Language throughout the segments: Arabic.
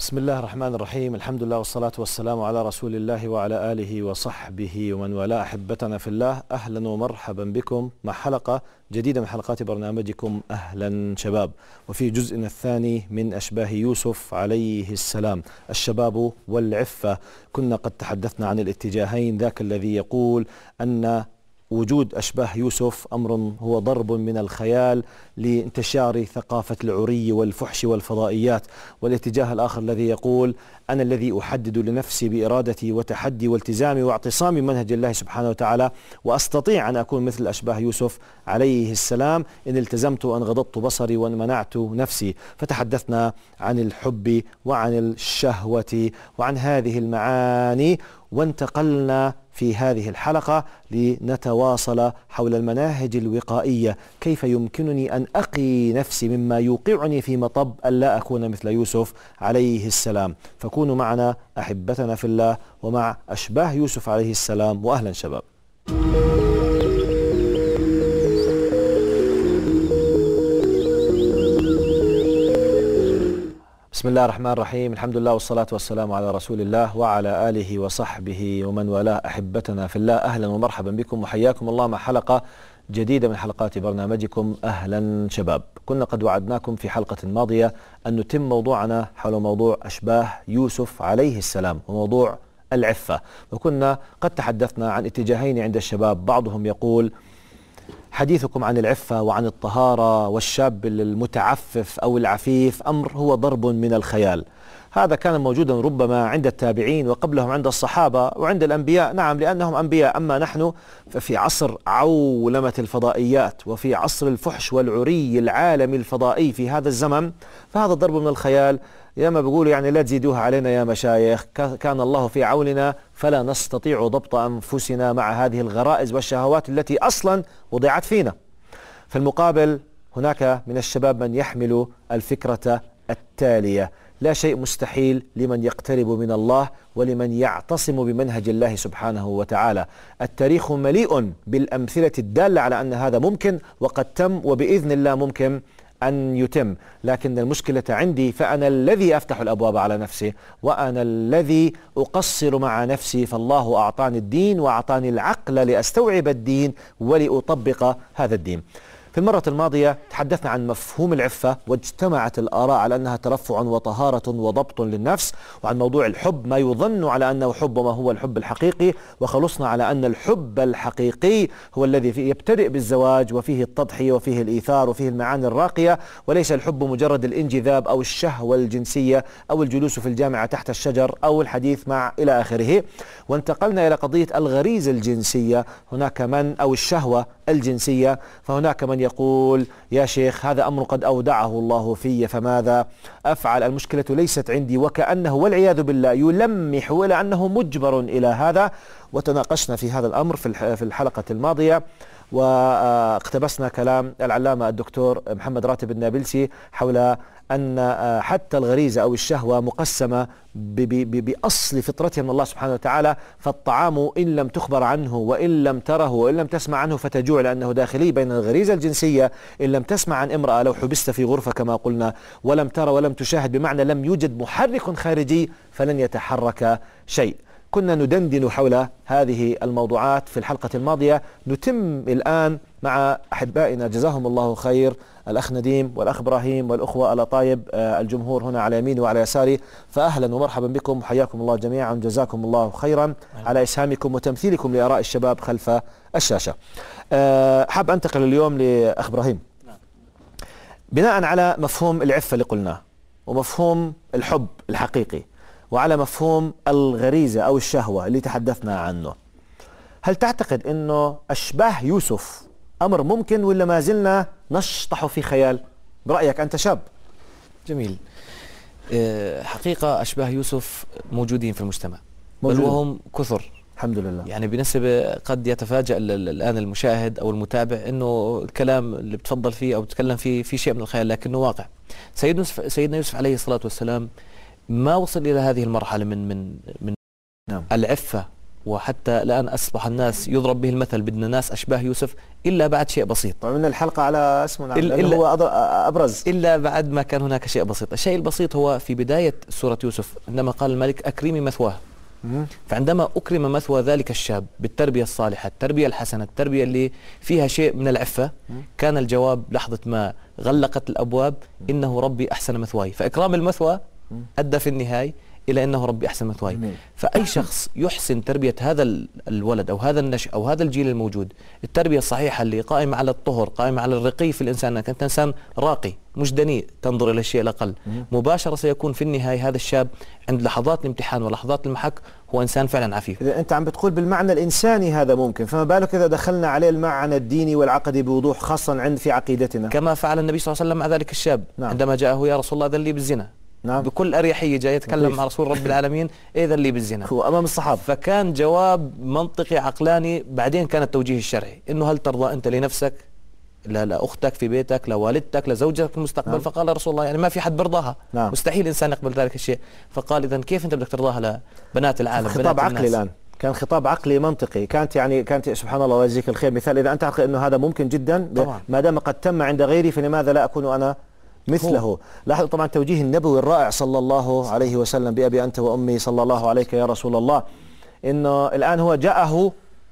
بسم الله الرحمن الرحيم. الحمد لله والصلاة والسلام على رسول الله وعلى آله وصحبه ومن والاه. أحبتنا في الله، أهلا ومرحبا بكم مع حلقة جديدة من حلقات برنامجكم أهلا شباب، وفي جزءنا الثاني من أشباه يوسف عليه السلام، الشباب والعفة. كنا قد تحدثنا عن الاتجاهين، ذاك الذي يقول أن وجود أشباه يوسف أمر هو ضرب من الخيال لانتشار ثقافة العري والفحش والفضائيات، والاتجاه الآخر الذي يقول أنا الذي أحدد لنفسي بإرادتي وتحدي والتزامي واعتصامي منهج الله سبحانه وتعالى، وأستطيع أن أكون مثل أشباه يوسف عليه السلام إن التزمت وأن غضضت بصري وأن منعت نفسي. فتحدثنا عن الحب وعن الشهوة وعن هذه المعاني، وانتقلنا في هذه الحلقة لنتواصل حول المناهج الوقائية، كيف يمكنني أن أقي نفسي مما يوقعني في مطب ألا أكون مثل يوسف عليه السلام. فكونوا معنا أحبتنا في الله ومع أشباه يوسف عليه السلام، وأهلا شباب. بسم الله الرحمن الرحيم. الحمد لله والصلاة والسلام على رسول الله وعلى آله وصحبه ومن والاه. أحبتنا في الله، أهلا ومرحبا بكم وحياكم الله مع حلقة جديدة من حلقات برنامجكم أهلا شباب. كنا قد وعدناكم في حلقة ماضية أن نتم موضوعنا حول موضوع أشباه يوسف عليه السلام وموضوع العفة، وكنا قد تحدثنا عن اتجاهين عند الشباب. بعضهم يقول حديثكم عن العفة وعن الطهارة والشاب المتعفف أو العفيف أمر هو ضرب من الخيال. هذا كان موجودا ربما عند التابعين وقبلهم عند الصحابة وعند الأنبياء، نعم لأنهم أنبياء. أما نحن ففي عصر عولمة الفضائيات وفي عصر الفحش والعري العالمي الفضائي في هذا الزمن، فهذا ضرب من الخيال. يا ما بيقولوا يعني لا تزيدوها علينا يا مشايخ، كان الله في عوننا فلا نستطيع ضبط أنفسنا مع هذه الغرائز والشهوات التي أصلا وضعت فينا. في المقابل هناك من الشباب من يحمل الفكرة التالية: لا شيء مستحيل لمن يقترب من الله ولمن يعتصم بمنهج الله سبحانه وتعالى. التاريخ مليء بالأمثلة الدالة على أن هذا ممكن وقد تم، وبإذن الله ممكن أن يتم. لكن المشكلة عندي، فأنا الذي أفتح الأبواب على نفسي وأنا الذي أقصر مع نفسي. فالله أعطاني الدين وأعطاني العقل لأستوعب الدين ولأطبق هذا الدين. في المرة الماضية تحدثنا عن مفهوم العفة، واجتمعت الآراء على أنها ترفع وطهارة وضبط للنفس، وعن موضوع الحب ما يظن على أنه حب وما هو الحب الحقيقي، وخلصنا على أن الحب الحقيقي هو الذي يبتدئ بالزواج وفيه التضحية وفيه الإيثار وفيه المعاني الراقية، وليس الحب مجرد الانجذاب أو الشهوة الجنسية أو الجلوس في الجامعة تحت الشجر أو الحديث مع إلى آخره. وانتقلنا إلى قضية الغريزة الجنسية، هناك من أو الشهوة الجنسية، فهناك من يقول يا شيخ هذا أمر قد أودعه الله في، فماذا أفعل؟ المشكلة ليست عندي، وكأنه والعياذ بالله يلمح إلى أنه مجبر إلى هذا. وتناقشنا في هذا الأمر في الحلقة الماضية، واقتبسنا كلام العلامة الدكتور محمد راتب النابلسي حول أن حتى الغريزة أو الشهوة مقسمة بأصل فطرتها من الله سبحانه وتعالى. فالطعام إن لم تخبر عنه وإن لم تره وإن لم تسمع عنه فتجوع، لأنه داخلي. بين الغريزة الجنسية إن لم تسمع عن امرأة، لو حبست في غرفة كما قلنا ولم ترى ولم تشاهد، بمعنى لم يوجد محرك خارجي، فلن يتحرك شيء. كنا ندندن حول هذه الموضوعات في الحلقة الماضية. نتم الآن مع أحبائنا جزاهم الله خير، الأخ نديم والأخ إبراهيم والأخوة الأطايب، الجمهور هنا على يميني وعلى يساري. فأهلا ومرحبا بكم، حياكم الله جميعا، جزاكم الله خيرا على إسهامكم وتمثيلكم لآراء الشباب خلف الشاشة. حاب أنتقل اليوم لأخ إبراهيم بناء على مفهوم العفة اللي قلناه، ومفهوم الحب الحقيقي، وعلى مفهوم الغريزة أو الشهوة اللي تحدثنا عنه. هل تعتقد أنه أشباه يوسف أمر ممكن ولا ما زلنا نشطح في خيال؟ برأيك أنت شاب. جميل. حقيقة أشباه يوسف موجودين في المجتمع، بل وهم كثر الحمد لله. يعني بنسبة قد يتفاجأ الآن المشاهد أو المتابع أنه الكلام اللي بتفضل فيه أو بتكلم فيه في شيء من الخيال، لكنه واقع. سيدنا يوسف عليه الصلاة والسلام ما وصل إلى هذه المرحلة من نعم. العفة وحتى الآن أصبح الناس يضرب به المثل، بدنا ناس أشباه يوسف إلا بعد شيء بسيط. وعملنا الحلقة على اسمه اللي هو أبرز، إلا بعد ما كان هناك شيء بسيط. الشيء البسيط هو في بداية سورة يوسف عندما قال الملك أكرمي مثواه. فعندما أكرم مثوى ذلك الشاب بالتربية الصالحة، التربية الحسنة، التربية اللي فيها شيء من العفة، كان الجواب لحظة ما غلقت الأبواب إنه ربي أحسن مثواي. فإكرام المثوى أدى في النهاية إلى أنه ربي أحسن مثواي. فأي شخص يحسن تربية هذا الولد أو هذا النشء أو هذا الجيل الموجود التربية الصحيحة اللي قائمة على الطهر، قائمة على الرقي في الإنسان، أنك أنت إنسان راقي مش دنيء تنظر إلى الشيء الأقل، مباشرة سيكون في النهاية هذا الشاب عند لحظات الامتحان ولحظات المحك هو إنسان فعلا عفيف. إذا أنت عم بتقول بالمعنى الإنساني هذا ممكن، فما بالك إذا دخلنا عليه المعنى الديني والعقدي بوضوح، خاصة في عقيدتنا، كما فعل النبي صلى الله عليه وسلم مع ذلك الشاب. عندما جاءه يا رسول الله أذن لي بالزنا، بكل أريحية جاي يتكلم مع رسول رب العالمين إذن لي بالزنا، هو أمام الصحابة. فكان جواب منطقي عقلاني. بعدين كان التوجيه الشرعي إنه هل ترضى أنت لنفسك، لأختك في بيتك، لوالدتك، لزوجتك في المستقبل؟ فقال رسول الله يعني ما في حد برضاها، مستحيل إنسان يقبل ذلك الشيء. فقال إذن كيف أنت بدك ترضاها لبنات العالم؟ خطاب عقلي الآن، كان خطاب عقلي منطقي. كانت سبحان الله ويجزيك الخير مثال، إذا أنت تعتقد أنه هذا ممكن جدا ما دام قد تم عند غيري فلماذا لا أكون أنا مثله؟ لاحظوا طبعا توجيه النبوي الرائع صلى الله عليه وسلم، بأبي أنت وأمي صلى الله عليك يا رسول الله، إنه الآن هو جاءه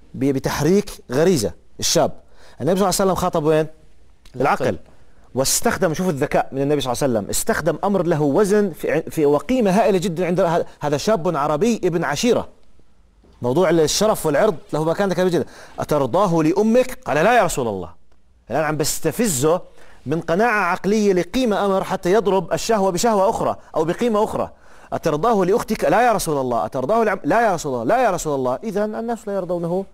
بتحريك غريزة الشاب. النبي صلى الله عليه وسلم خاطب وين؟ العقل، واستخدم، شوف الذكاء من النبي صلى الله عليه وسلم، استخدم أمر له وزن في وقيمة هائلة جدا عند هذا شاب عربي ابن عشيرة. موضوع الشرف والعرض له مكانة كبيرة جدا. أترضاه لأمك؟ قال لا يا رسول الله. الآن عم بستفزه من قناعة عقلية لقيمة أمر حتى يضرب الشهوة بشهوة أخرى أو بقيمة أخرى. أترضاه لأختك؟ لا يا رسول الله. أترضاه لا يا رسول الله. لا يا رسول الله. إذا الناس لا يرضونه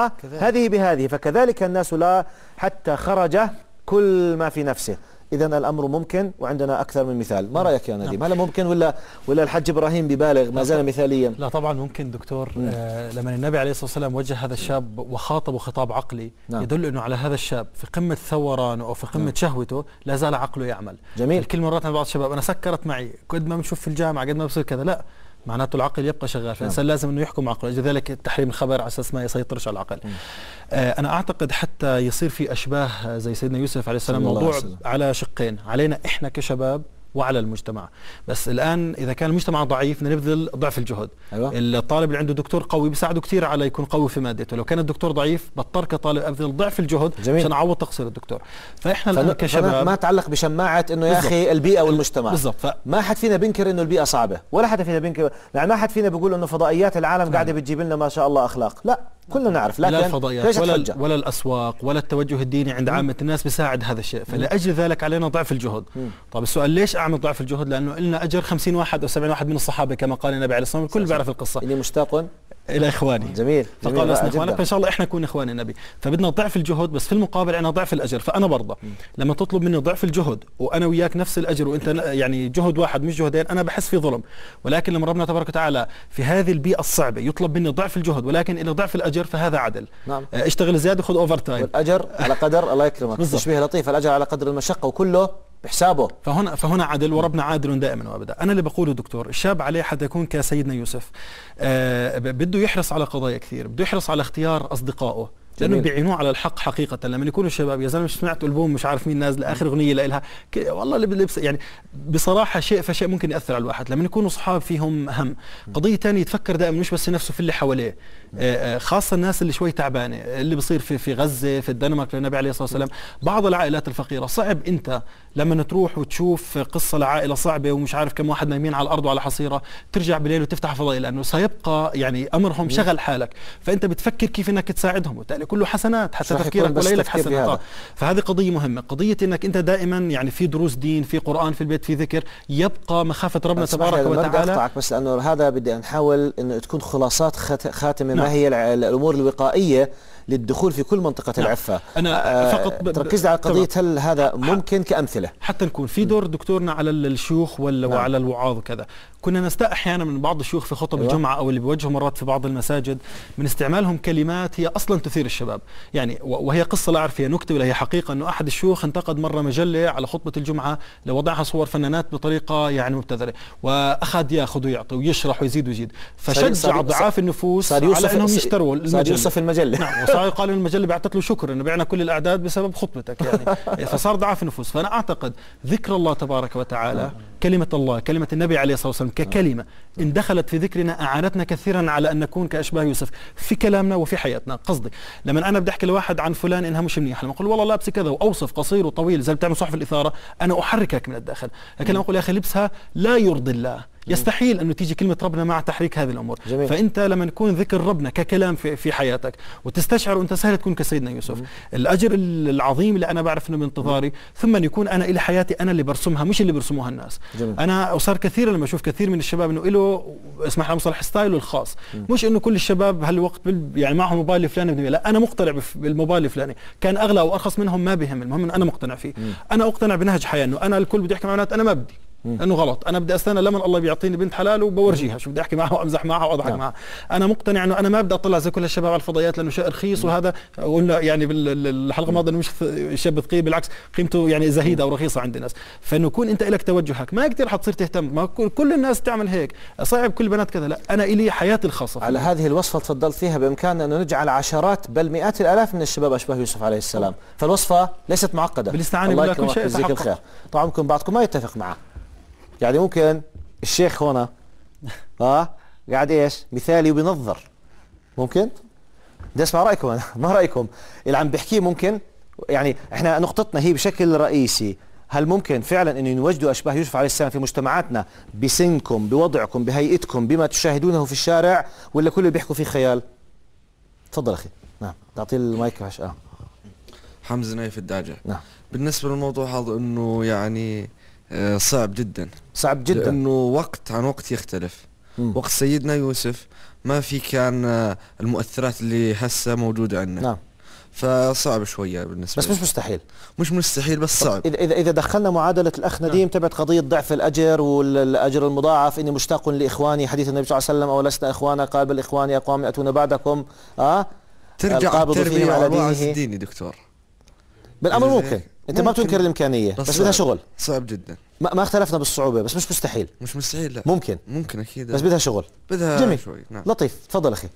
هذه بهذه، فكذلك الناس لا، حتى خرج كل ما في نفسه. إذا الأمر ممكن، وعندنا أكثر من مثال. ما رأيك يا نديم؟ هل ممكن ولا الحج إبراهيم ببالغ ما زال مثاليا؟ لا طبعا ممكن دكتور. لما النبي عليه الصلاة والسلام وجه هذا الشاب وخاطبه خطاب عقلي يدل أنه على هذا الشاب في قمة ثورانه أو في قمة شهوته لا زال عقله يعمل. جميل. الكل مرات عند بعض الشباب أنا سكرت معي، قد ما بنشوف في الجامعة قد ما بصير كذا، لا، معناته العقل يبقى شغال، فالإنسان لازم أنه يحكم عقله. لذلك تحريم الخبر على أساس ما يسيطرش على العقل. أنا أعتقد حتى يصير في أشباه زي سيدنا يوسف عليه السلام موضوع على شقين، علينا إحنا كشباب وعلى المجتمع. بس الآن إذا كان المجتمع ضعيف نبذل ضعف الجهد. الطالب اللي عنده دكتور قوي بيساعده كثير على يكون قوي في مادته. لو كان الدكتور ضعيف بضطر كطالب أبذل ضعف الجهد عشان أعوض تقصير الدكتور. فإحنا الآن كشباب ما تعلق بشماعة إنه يا أخي البيئة والمجتمع. بالضبط. ما حد فينا بينكر إنه البيئة صعبة، ولا حد فينا بينكر، يعني ما حد فينا بيقول إنه فضائيات العالم قاعدة بتجيب لنا ما شاء الله أخلاق، لا كلنا نعرف. لكن لا الفضائيات ولا الأسواق ولا التوجه الديني عند عامة الناس بيساعد هذا الشيء. فلأجل ذلك علينا ضعف الجهد. طب السؤال ليش أعمل ضعف الجهد؟ لأنه لنا أجر 50 واحد أو 70 واحد من الصحابة كما قال النبي عليه الصلاة والسلام. الكل بيعرف القصة. إني مشتاق إلى إخواني. جميل. فقال لسنا إخوانك، فإن شاء الله إحنا نكون إخوان النبي. فبدنا ضعف الجهد، بس في المقابل عنا ضعف الأجر. فأنا برضه لما تطلب مني ضعف الجهد وأنا وياك نفس الأجر وأنت يعني جهد واحد مش جهدين، أنا بحس في ظلم. ولكن لما ربنا تبارك وتعالى في هذه البيئة الصعبة يطلب مني ضعف الجهد ولكن إلى ضعف الأجر، فهذا عدل. نعم. اشتغل زيادة خذ أوفر تايم. والأجر على قدر الله يكرمك. تشبيه لطيف، الأجر على قدر المشقة وكله بحسابه. فهنا عدل، وربنا عادل دائما وابدا. انا اللي بقوله دكتور، الشاب عليه حتى يكون كسيدنا يوسف بده يحرص على قضايا كثير، بده يحرص على اختيار اصدقائه لانه بيعينوه على الحق حقيقه. لما يكونوا الشباب يا زلمه سمعت البوم مش عارف مين نازله اخر اغنيه لها والله اللي يعني بصراحه شيء فشيء ممكن ياثر على الواحد. لما يكونوا اصحاب فيهم هم قضيه ثانيه يتفكر دائما مش بس نفسه، في اللي حواليه، خاصه الناس اللي شوي تعبانه اللي بصير في غزه في الدنمارك. النبي عليه الصلاه والسلام بعض العائلات الفقيره صعب انت لما تروح وتشوف قصه لعائله صعبه ومش عارف كم واحد نايمين على الارض وعلى حصيره ترجع بالليل وتفتح فضائي، لانه سيبقى يعني امرهم شغل حالك، فانت بتفكر كيف انك تساعدهم، وبالتالي كله حسنات حتى تفكيرك ولا لك حسنات. فهذه قضيه مهمه، قضيه انك انت دائما يعني في دروس دين، في قران في البيت، في ذكر، يبقى مخافه ربنا تبارك وتعالى. أقطعك بس لانه هذا بدي نحاول انه تكون خلاصات خاتمه. ما هي الامور الوقائيه للدخول في كل منطقة العفة. أنا فقط تركز على قضية هل هذا ممكن كأمثلة حتى نكون في دور دكتورنا على الشيوخ وعلى الوعاظ وكذا. كنا نستاء أحيانا من بعض الشيوخ في خطب الجمعة أو اللي بيوجهوا مرات في بعض المساجد من استعمالهم كلمات هي أصلا تثير الشباب، يعني وهي قصة لا أعرف هي نكتة ولا هي حقيقة، أنه أحد الشيوخ انتقد مرة مجلة على خطبة الجمعة لوضعها صور فنانات بطريقة يعني مبتذلة، وأخذ ياخذ ويعطي ويشرح ويزيد ويزيد، فشجع ضعاف النفوس على أنهم يشتروا المجلة. يوصف المجلة. نعم، وصار يقال إن المجلة بعثت له شكر إنه بعنا كل الأعداد بسبب خطبتك يعني. فصار ضعاف النفوس. فأنا أعتقد ذكر الله تبارك وتعالى، كلمة الله، كلمة النبي عليه الصلاة والسلام ككلمة إن دخلت في ذكرنا أعانتنا كثيرا على أن نكون كأشباه يوسف في كلامنا وفي حياتنا. قصدي لما أنا بدي أحكي لواحد عن فلان إنها مش منيح، لما أقول والله لابسي كذا وأوصف قصير وطويل زي بتعمل صحف الإثارة، أنا أحركك من الداخل. لكن لما أقول يا أخي لبسها لا يرضي الله، يستحيل أنه تيجي كلمة ربنا مع تحريك هذه الأمور. جميل. فأنت لما يكون ذكر ربنا ككلام في حياتك وتستشعر وأنت سهل تكون كسيدنا يوسف، الأجر العظيم اللي أنا بعرف أنه بانتظاري، ثم أن يكون أنا إلى حياتي أنا اللي برسمها مش اللي برسموها الناس. جميل. أنا وصار كثيرا لما أشوف كثير من الشباب أنه له اسمح لي مصطلح ستايله الخاص، مش أنه كل الشباب هالوقت يعني معهم موبايل الفلاني، لا أنا مقتنع بالموبايل الفلاني، كان أغلى أو أرخص منهم ما بهم، المهم أنه أنا مقتنع فيه. أنا أقتنع بنهج حياة أنه أنا الكل بدي أحكي مع بنات، أنا ما بدي انه غلط، انا بدي استنى لما الله بيعطيني بنت حلال وبورجيها شو بدي احكي معها وامزح معها واضحك معها. انا مقتنع انه انا ما بدي اطلع زي كل الشباب على الفضائيات لانه شيء رخيص، وهذا قلنا يعني بالحلقه الماضيه انه مش شاب ثقيل، بالعكس قيمته يعني زهيده او رخيصه عند الناس. فانه يكون انت لك توجهك، ما كثير حتصير تهتم، ما كل الناس تعمل هيك، صعب كل البنات كذا، لا انا الي حياتي الخاصه. على هذه الوصفه تفضلت فيها بامكاننا انه نجعل عشرات بل مئات الالاف من الشباب اشباه يوسف عليه السلام. فالوصفه ليست معقده، بالاستعانه بالله كل شيء يجزيك الخير. طبعا ممكن بعضكم ما يتفق معه، يعني ممكن الشيخ هنا قاعد ايش مثالي وبينظر، ممكن بدي اسمع رايكم انا ما رايكم اللي عم بحكيه. ممكن يعني احنا نقطتنا هي بشكل رئيسي، هل ممكن فعلا انه نوجدوا اشباه يوسف عليه السلام في مجتمعاتنا بسنكم بوضعكم بهيئتكم بما تشاهدونه في الشارع، ولا كل اللي بيحكوا فيه خيال؟ تفضل اخي. نعم تعطي المايك. حمزة نايف الداجع. نعم. بالنسبه للموضوع هذا انه يعني صعب جدا، صعب جدا، لانه وقت عن وقت يختلف. وقت سيدنا يوسف ما في كان المؤثرات اللي هسه موجوده عندنا. نعم. فصعب شويه بالنسبه بس مش مستحيل، مش مستحيل بس صعب. اذا دخلنا معادله الاخ نديم تبعت قضيه ضعف الاجر والاجر المضاعف، اني مشتاق لاخواني، حديث النبي صلى الله عليه وسلم او لسنا اخوانا قال بل اخواني اقوام ياتون بعدكم. ترجع التربيه على الوعظ الديني دكتور. بالامر ممكن انت ما بتنكر الامكانيه، بس بدها شغل. صعب جدا. ما اختلفنا بالصعوبه، بس مش مستحيل. مش مستحيل، لا ممكن اكيد، بس بدها شغل. بدها جميل. شوي. نعم. لطيف. تفضل اخي.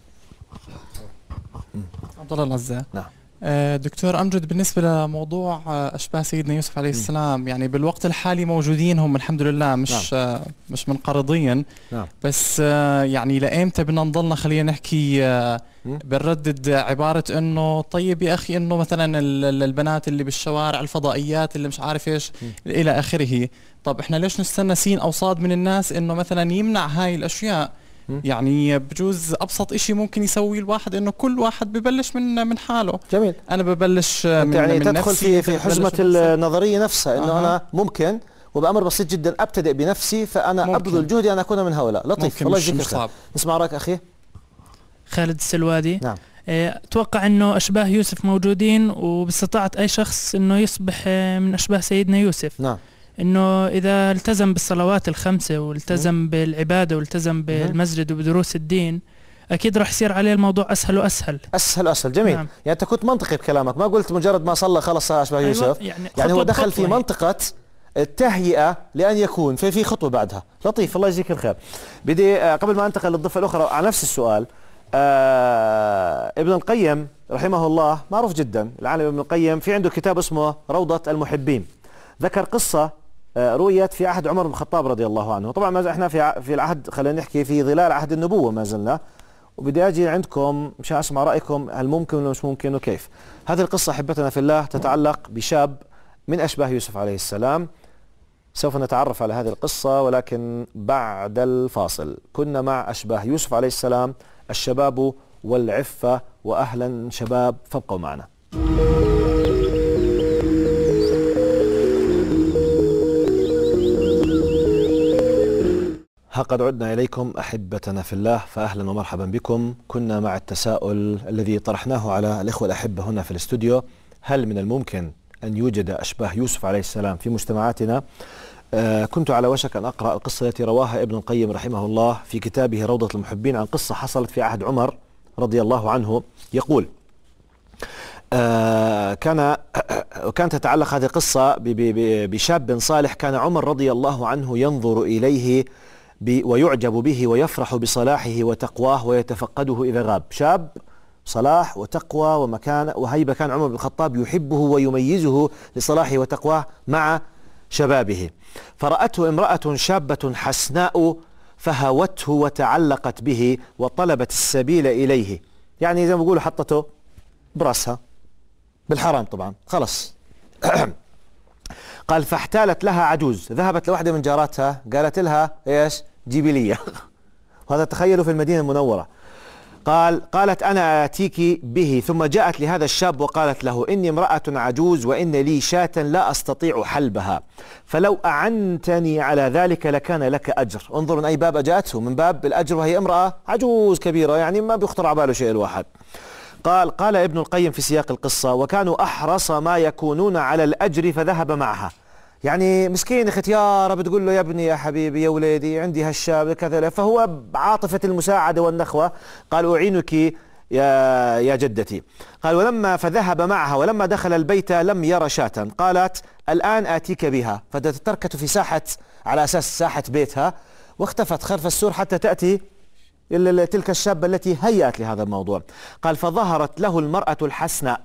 عبد الله العزاء. نعم. دكتور أمجد، بالنسبة لموضوع أشباه سيدنا يوسف عليه السلام، يعني بالوقت الحالي موجودين هم الحمد لله، مش منقرضين. نعم. بس يعني لأيمتى بدنا نضلنا خلينا نحكي بنردد عبارة إنه طيب يا أخي إنه مثلا البنات اللي بالشوارع، الفضائيات اللي مش عارف إيش إلى آخره. طب إحنا ليش نستنى سين أو صاد من الناس إنه مثلا يمنع هاي الأشياء؟ يعني بجوز ابسط اشي ممكن يسوي الواحد انه كل واحد ببلش من حاله. جميل. انا ببلش من يعني من تدخل في حزمه النظريه نفسها، انه انا ممكن وبامر بسيط جدا ابتدئ بنفسي، فانا ابذل جهدي ان اكون من هؤلاء. لطيف، الله يجزيك الخير. نسمع رايك اخي خالد السلوادي. نعم. اتوقع انه اشباه يوسف موجودين، وباستطاعه اي شخص انه يصبح من اشباه سيدنا يوسف. نعم. انه اذا التزم بالصلوات الخمسه والتزم بالعباده والتزم بالمسجد وبدروس الدين، اكيد راح يصير عليه الموضوع اسهل واسهل. اسهل. جميل. نعم. يعني انت كنت منطقي بكلامك، ما قلت مجرد ما صلى خلص صار اشباه يوسف. يعني هو دخل في منطقه التهيئه لان يكون في خطوه بعدها. لطيف، الله يجزيك الخير. بدي قبل ما انتقل للضفه الاخرى على نفس السؤال، ابن القيم رحمه الله معروف جدا، العالم ابن القيم في عنده كتاب اسمه روضة المحبين، ذكر قصة رويت في عهد عمر بن الخطاب رضي الله عنه. طبعا ما احنا في العهد، خلينا نحكي في ظلال عهد النبوة ما زلنا، وبدي اجي عندكم مشان اسمع رايكم هل ممكن ولا مش ممكن وكيف. هذه القصة احبتنا في الله تتعلق بشاب من اشباه يوسف عليه السلام. سوف نتعرف على هذه القصة ولكن بعد الفاصل. كنا مع اشباه يوسف عليه السلام، الشباب والعفة، واهلا شباب فابقوا معنا. ها قد عدنا إليكم أحبتنا في الله، فأهلا ومرحبا بكم. كنا مع التساؤل الذي طرحناه على الإخوة الأحبة هنا في الاستوديو: هل من الممكن أن يوجد أشباه يوسف عليه السلام في مجتمعاتنا؟ كنت على وشك أن أقرأ القصة التي رواها ابن القيم رحمه الله في كتابه روضة المحبين عن قصة حصلت في عهد عمر رضي الله عنه. يقول: كانت تتعلق هذه القصة بشاب صالح كان عمر رضي الله عنه ينظر إليه ويعجب به ويفرح بصلاحه وتقواه ويتفقده إذا غاب. شاب صلاح وتقوى ومكان وهيبة، كان عمر بن الخطاب يحبه ويميزه لصلاحه وتقواه مع شبابه. فرأته امرأة شابة حسناء فهوته وتعلقت به وطلبت السبيل إليه، يعني زي ما بيقولوا حطته برأسها بالحرام طبعا خلص. قال: فاحتالت لها عجوز، ذهبت لواحدة من جاراتها قالت لها ايش؟ جيبي لي. وهذا تخيلوا في المدينة المنورة. قالت: أنا آتيك به. ثم جاءت لهذا الشاب وقالت له: إني امرأة عجوز وإن لي شاة لا أستطيع حلبها، فلو أعنتني على ذلك لكان لك أجر. انظر من أي باب جاءته، من باب الأجر، وهي امرأة عجوز كبيرة، يعني ما بيخطر على باله شيء الواحد. قال ابن القيم في سياق القصة: وكانوا أحرص ما يكونون على الأجر فذهب معها. يعني مسكين ختيارة بتقول له: يا ابني يا حبيبي يا وليدي عندي هالشاب كذا، فهو بعاطفة المساعدة والنخوة قال: أعينك يا جدتي. قال: فذهب معها، ولما دخل البيت لم ير شاة. قالت: الآن آتيك بها. فتركته في ساحة، على أساس ساحة بيتها، واختفت خلف السور حتى تأتي تلك الشابة التي هيأت لهذا الموضوع. قال: فظهرت له المرأة الحسناء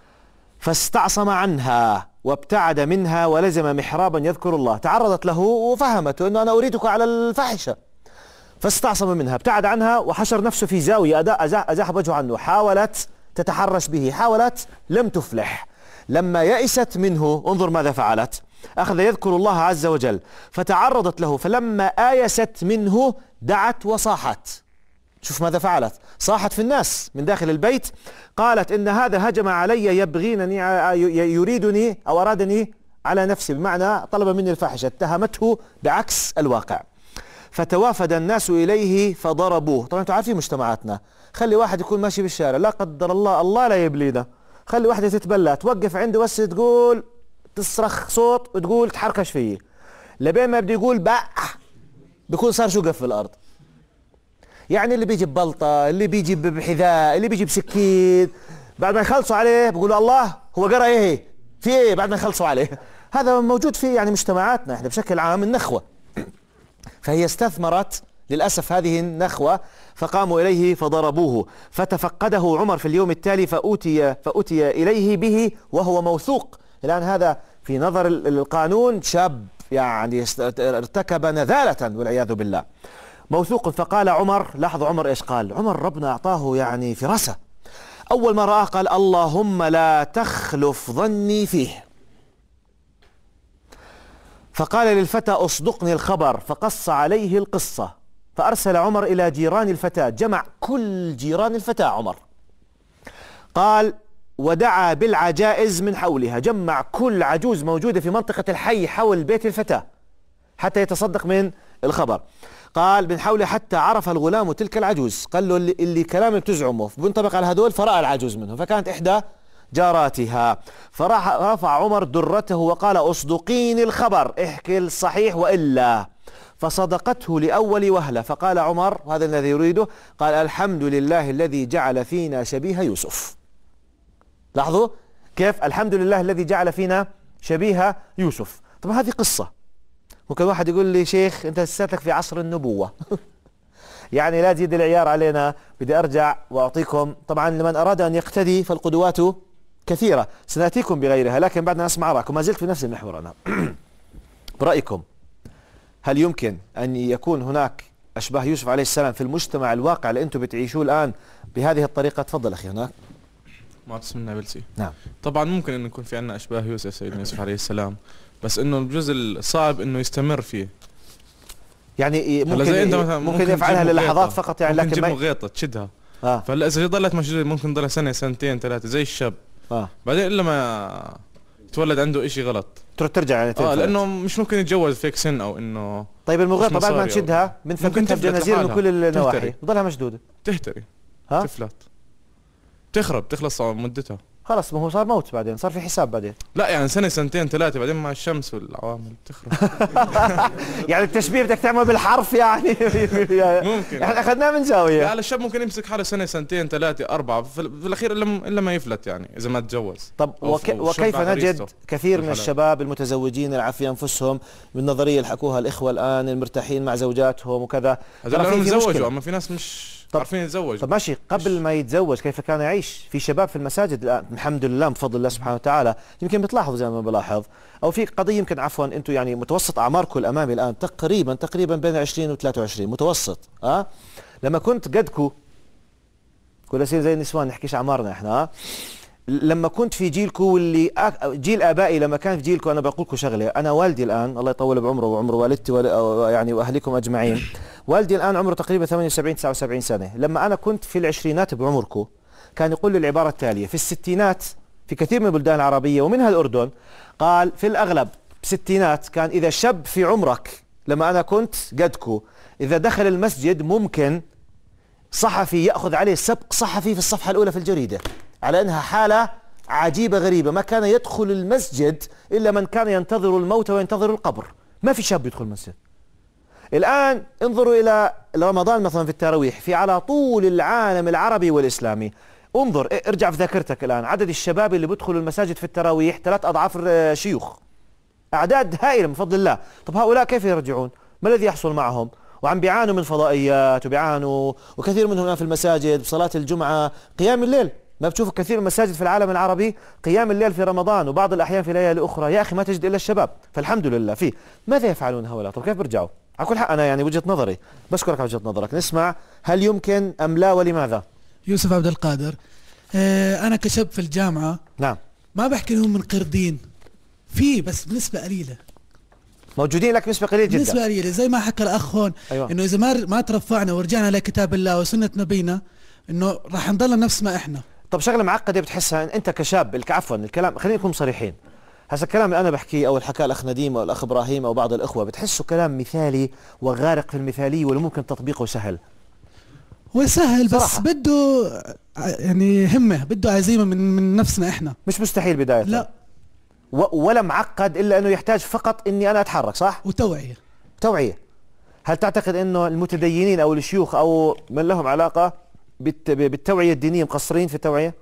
فاستعصم عنها وابتعد منها ولزم محرابا يذكر الله. تعرضت له وفهمته أنه أنا أريدك على الفاحشة، فاستعصم منها، ابتعد عنها وحشر نفسه في زاوية، أزاح وجهه عنه. حاولت تتحرش به، حاولت لم تفلح. لما يئست منه انظر ماذا فعلت: أخذ يذكر الله عز وجل فتعرضت له، فلما آيست منه دعت وصاحت. شوف ماذا فعلت، صاحت في الناس من داخل البيت. قالت: إن هذا هجم علي يبغينني، يريدني أو أرادني على نفسي، بمعنى طلب مني الفاحشة، اتهمته بعكس الواقع. فتوافد الناس إليه فضربوه. طبعا أنتم عارفين مجتمعاتنا، خلي واحد يكون ماشي بالشارع لا قدر الله لا يبلينا، خلي واحدة تتبلى توقف عنده بس تقول، تصرخ صوت وتقول تحركش فيه، لبين ما بده يقول بقى بيكون صار شقف في الأرض. يعني اللي بيجي ببلطة، اللي بيجي بحذاء، اللي بيجي بسكين، بعد ما يخلصوا عليه بيقولوا الله هو قرأ ايه في ايه بعد ما يخلصوا عليه. هذا موجود في يعني مجتمعاتنا احنا بشكل عام، النخوة. فهي استثمرت للأسف هذه النخوة، فقاموا إليه فضربوه. فتفقده عمر في اليوم التالي فأتي إليه به وهو موثوق. الآن هذا في نظر القانون شاب يعني ارتكب نذالة والعياذ بالله، موثوق. فقال عمر، لاحظوا عمر ايش قال؟ عمر ربنا اعطاه يعني فراسة. اول ما رآه قال: اللهم لا تخلف ظني فيه. فقال للفتى: اصدقني الخبر، فقص عليه القصة. فارسل عمر الى جيران الفتاة، جمع كل جيران الفتاة عمر. قال: ودعا بالعجائز من حولها، جمع كل عجوز موجودة في منطقة الحي حول بيت الفتاة حتى يتصدق من الخبر. قال: من حوله حتى عرف الغلام تلك العجوز. قال له: اللي كلامك تزعمه بينطبق على هذول، فرأى العجوز منه، فكانت إحدى جاراتها. فرفع عمر درته وقال: اصدقيني الخبر، احكي الصحيح وإلا. فصدقته لأول وهلة. فقال عمر، وهذا الذي يريده، قال: الحمد لله الذي جعل فينا شبيه يوسف. لاحظوا كيف الحمد لله الذي جعل فينا شبيه يوسف. طبعا هذه قصة، ممكن واحد يقول لي: شيخ انت لساتك في عصر النبوة. يعني لا تزيد العيار علينا. بدي ارجع واعطيكم، طبعا لمن اراد ان يقتدي فالقدوات كثيرة، سناتيكم بغيرها، لكن بعد ما اسمع رايكم. ما زلت في نفس المحور انا. برأيكم هل يمكن ان يكون هناك اشباه يوسف عليه السلام في المجتمع الواقع اللي انتم بتعيشوه الان بهذه الطريقة؟ تفضل اخي هناك. معتصم النابلسي. نعم. طبعا ممكن انه يكون في عندنا اشباه يوسف سيدنا يوسف عليه السلام، بس انه الجزء الصعب انه يستمر فيه. يعني ممكن يفعلها للحظات فقط، يعني لكن تجيب مغيطة تشدها. فهلا اذا ضلت مشدودة ممكن ضلها سنة سنتين ثلاثة زي الشاب. بعدين الا ما تولد عنده اشي غلط تروح ترجع يعني لانه مش ممكن يتجوز فيك سن او انه. طيب المغيطة بعد ما نشدها بنفككها بجنازير من كل النواحي بضلها مشدودة تهتري تفلت تخلص مدتها خلص. ما هو صار موت بعدين، صار في حساب بعدين. لا يعني سنة سنتين ثلاثة بعدين مع الشمس والعوامل تخرب. يعني التشبيه بدك تعمل بالحرف يعني. ممكن احنا اخذناه من زاوية. يعني الشاب ممكن يمسك حاله سنة سنتين ثلاثة أربعة في الأخير إلا ما يفلت يعني إذا ما تجوز. طب وكيف نجد كثير من الشباب المتزوجين العافية أنفسهم بالنظرية اللي حكوها الإخوة الآن المرتاحين مع زوجاتهم وكذا، هذول متزوجوا أما في ناس مش عارفين يتزوجوا. طب ماشي، قبل ما يتزوج كيف كان يعيش؟ في شباب في المساجد الآن الحمد لله بفضل الله سبحانه وتعالى، يمكن بتلاحظوا زي ما بلاحظ، أو في قضية يمكن عفوا أنتم يعني متوسط أعماركم الأمامي الآن تقريبا بين 20 و 23 متوسط. لما كنت قدكم كل شيء زي النسوان نحكيش أعمارنا إحنا. لما كنت في جيلكم واللي جيل آبائي، لما كان في جيلكم أنا بقول لكم شغلة، أنا والدي الآن الله يطول بعمره وعمر والدتي يعني وأهلكم أجمعين، والدي الآن عمره تقريبا 78 79 سنة. لما أنا كنت في العشرينات بعمركم كان يقول لي العبارة التالية: في الستينات في كثير من البلدان العربية ومنها الأردن، قال في الأغلب بالستينات كان إذا شاب في عمرك لما أنا كنت قدكم إذا دخل المسجد ممكن صحفي يأخذ عليه سبق صحفي في الصفحة الأولى في الجريدة، على أنها حالة عجيبة غريبة. ما كان يدخل المسجد إلا من كان ينتظر الموت وينتظر القبر. ما في شاب يدخل المسجد. الآن انظروا إلى رمضان مثلا في التراويح، في على طول العالم العربي والإسلامي، انظر ارجع في ذاكرتك الآن عدد الشباب اللي بيدخلوا المساجد في التراويح 3 أضعاف الشيوخ، أعداد هائلة من فضل الله. طب هؤلاء كيف يرجعون؟ ما الذي يحصل معهم؟ وعم بيعانوا من فضائيات وبيعانوا، وكثير منهم الآن في المساجد بصلاة الجمعة قيام الليل. ما بتشوفوا كثير من المساجد في العالم العربي قيام الليل في رمضان وبعض الأحيان في ليالي أخرى، يا أخي ما تجد إلا الشباب، فالحمد لله فيه. ماذا يفعلون هؤلاء؟ طب كيف بيرجعوا؟ على كل حق أنا يعني وجهة نظري، بشكرك على وجهة نظرك. نسمع هل يمكن أم لا ولماذا؟ يوسف عبد القادر. أنا كشاب في الجامعة نعم ما بحكي لهم من قردين، في بس بنسبة قليلة موجودين لك، نسبة قليلة جدا، نسبة قليلة. زي ما حكى الأخ هون أيوة. إنه إذا ما ترفعنا ورجعنا لكتاب الله وسنة نبينا إنه راح نضل نفس ما إحنا. طب شغلة معقدة بتحسها أنت كشاب، عفوا الكلام خلينا نكون صريحين، هذا الكلام اللي أنا بحكيه أو اللي حكاه الأخ نديم أو الأخ إبراهيم أو بعض الأخوة بتحسوا كلام مثالي وغارق في المثالية واللي ممكن تطبيقه سهل؟ هو سهل بس بده يعني همة، بده عزيمة من نفسنا إحنا. مش مستحيل بداية لا ولا معقد إلا أنه يحتاج فقط إني أنا أتحرك، صح؟ توعية. هل تعتقد أنه المتدينين أو الشيوخ أو من لهم علاقة بالتوعية الدينية مقصرين في التوعية؟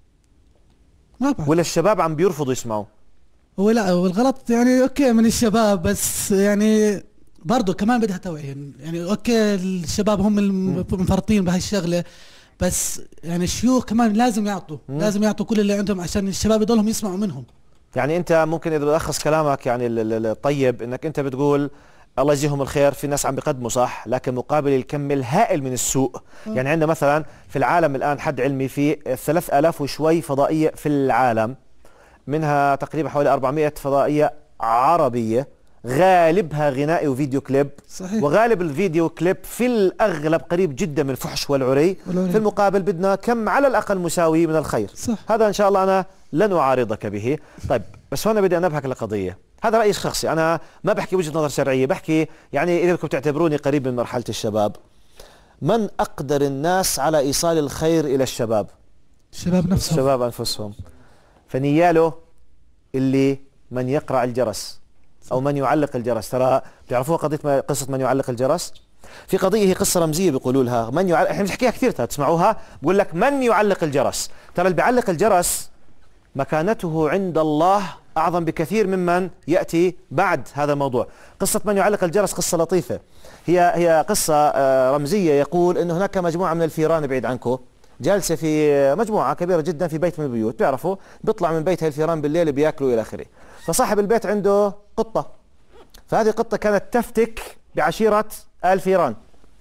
ما بعرف. ولا الشباب عم بيرفضوا يسمعوا؟ هو لا، والغلط يعني أوكي من الشباب، بس يعني برضو كمان بدها توعية. يعني أوكي الشباب هم المفرطين بهالشغلة، بس يعني الشيوخ كمان لازم يعطوا كل اللي عندهم عشان الشباب يضلهم يسمعوا منهم. يعني أنت ممكن إذا بلخص كلامك يعني الطيب إنك أنت بتقول الله يجزيهم الخير، في ناس عم بيقدموا صح، لكن مقابل الكم الهائل من السوء. يعني عندنا مثلا في العالم الآن حد علمي في 3000 وشوي فضائية في العالم، منها تقريبا حوالي 400 فضائية عربية، غالبها غنائي وفيديو كليب. صحيح. وغالب الفيديو كليب في الأغلب قريب جدا من الفحش والعري. في المقابل بدنا كم على الأقل مساوي من الخير. صح. هذا إن شاء الله أنا لن أعارضك به. طيب بس هنا بدي أنبهك لقضية، هذا رأيي الشخصي، أنا ما بحكي وجهة نظر شرعية، بحكي يعني إذا بدكم تعتبروني قريب من مرحلة الشباب. من أقدر الناس على إيصال الخير إلى الشباب؟ الشباب أنفسهم. فنياله اللي من يقرع الجرس أو من يعلق الجرس. ترى بتعرفوها قصة من يعلق الجرس؟ في قضية هي قصة رمزية بيقولوا لها احنا مش حكيها كثير تسمعوها، بقول لك من يعلق الجرس. ترى اللي بيعلق الجرس مكانته عند الله أعظم بكثير ممن يأتي بعد هذا الموضوع. قصة من يعلق الجرس قصة لطيفة، هي قصة رمزية. يقول إنه هناك مجموعة من الفيران بعيد عنكم جالسة في مجموعة كبيرة جدا في بيت من البيوت، بيعرفوا بيطلع من بيتها الفيران بالليل بياكلوا إلى آخره. فصاحب البيت عنده قطة، فهذه القطة كانت تفتك بعشيرة الفيران،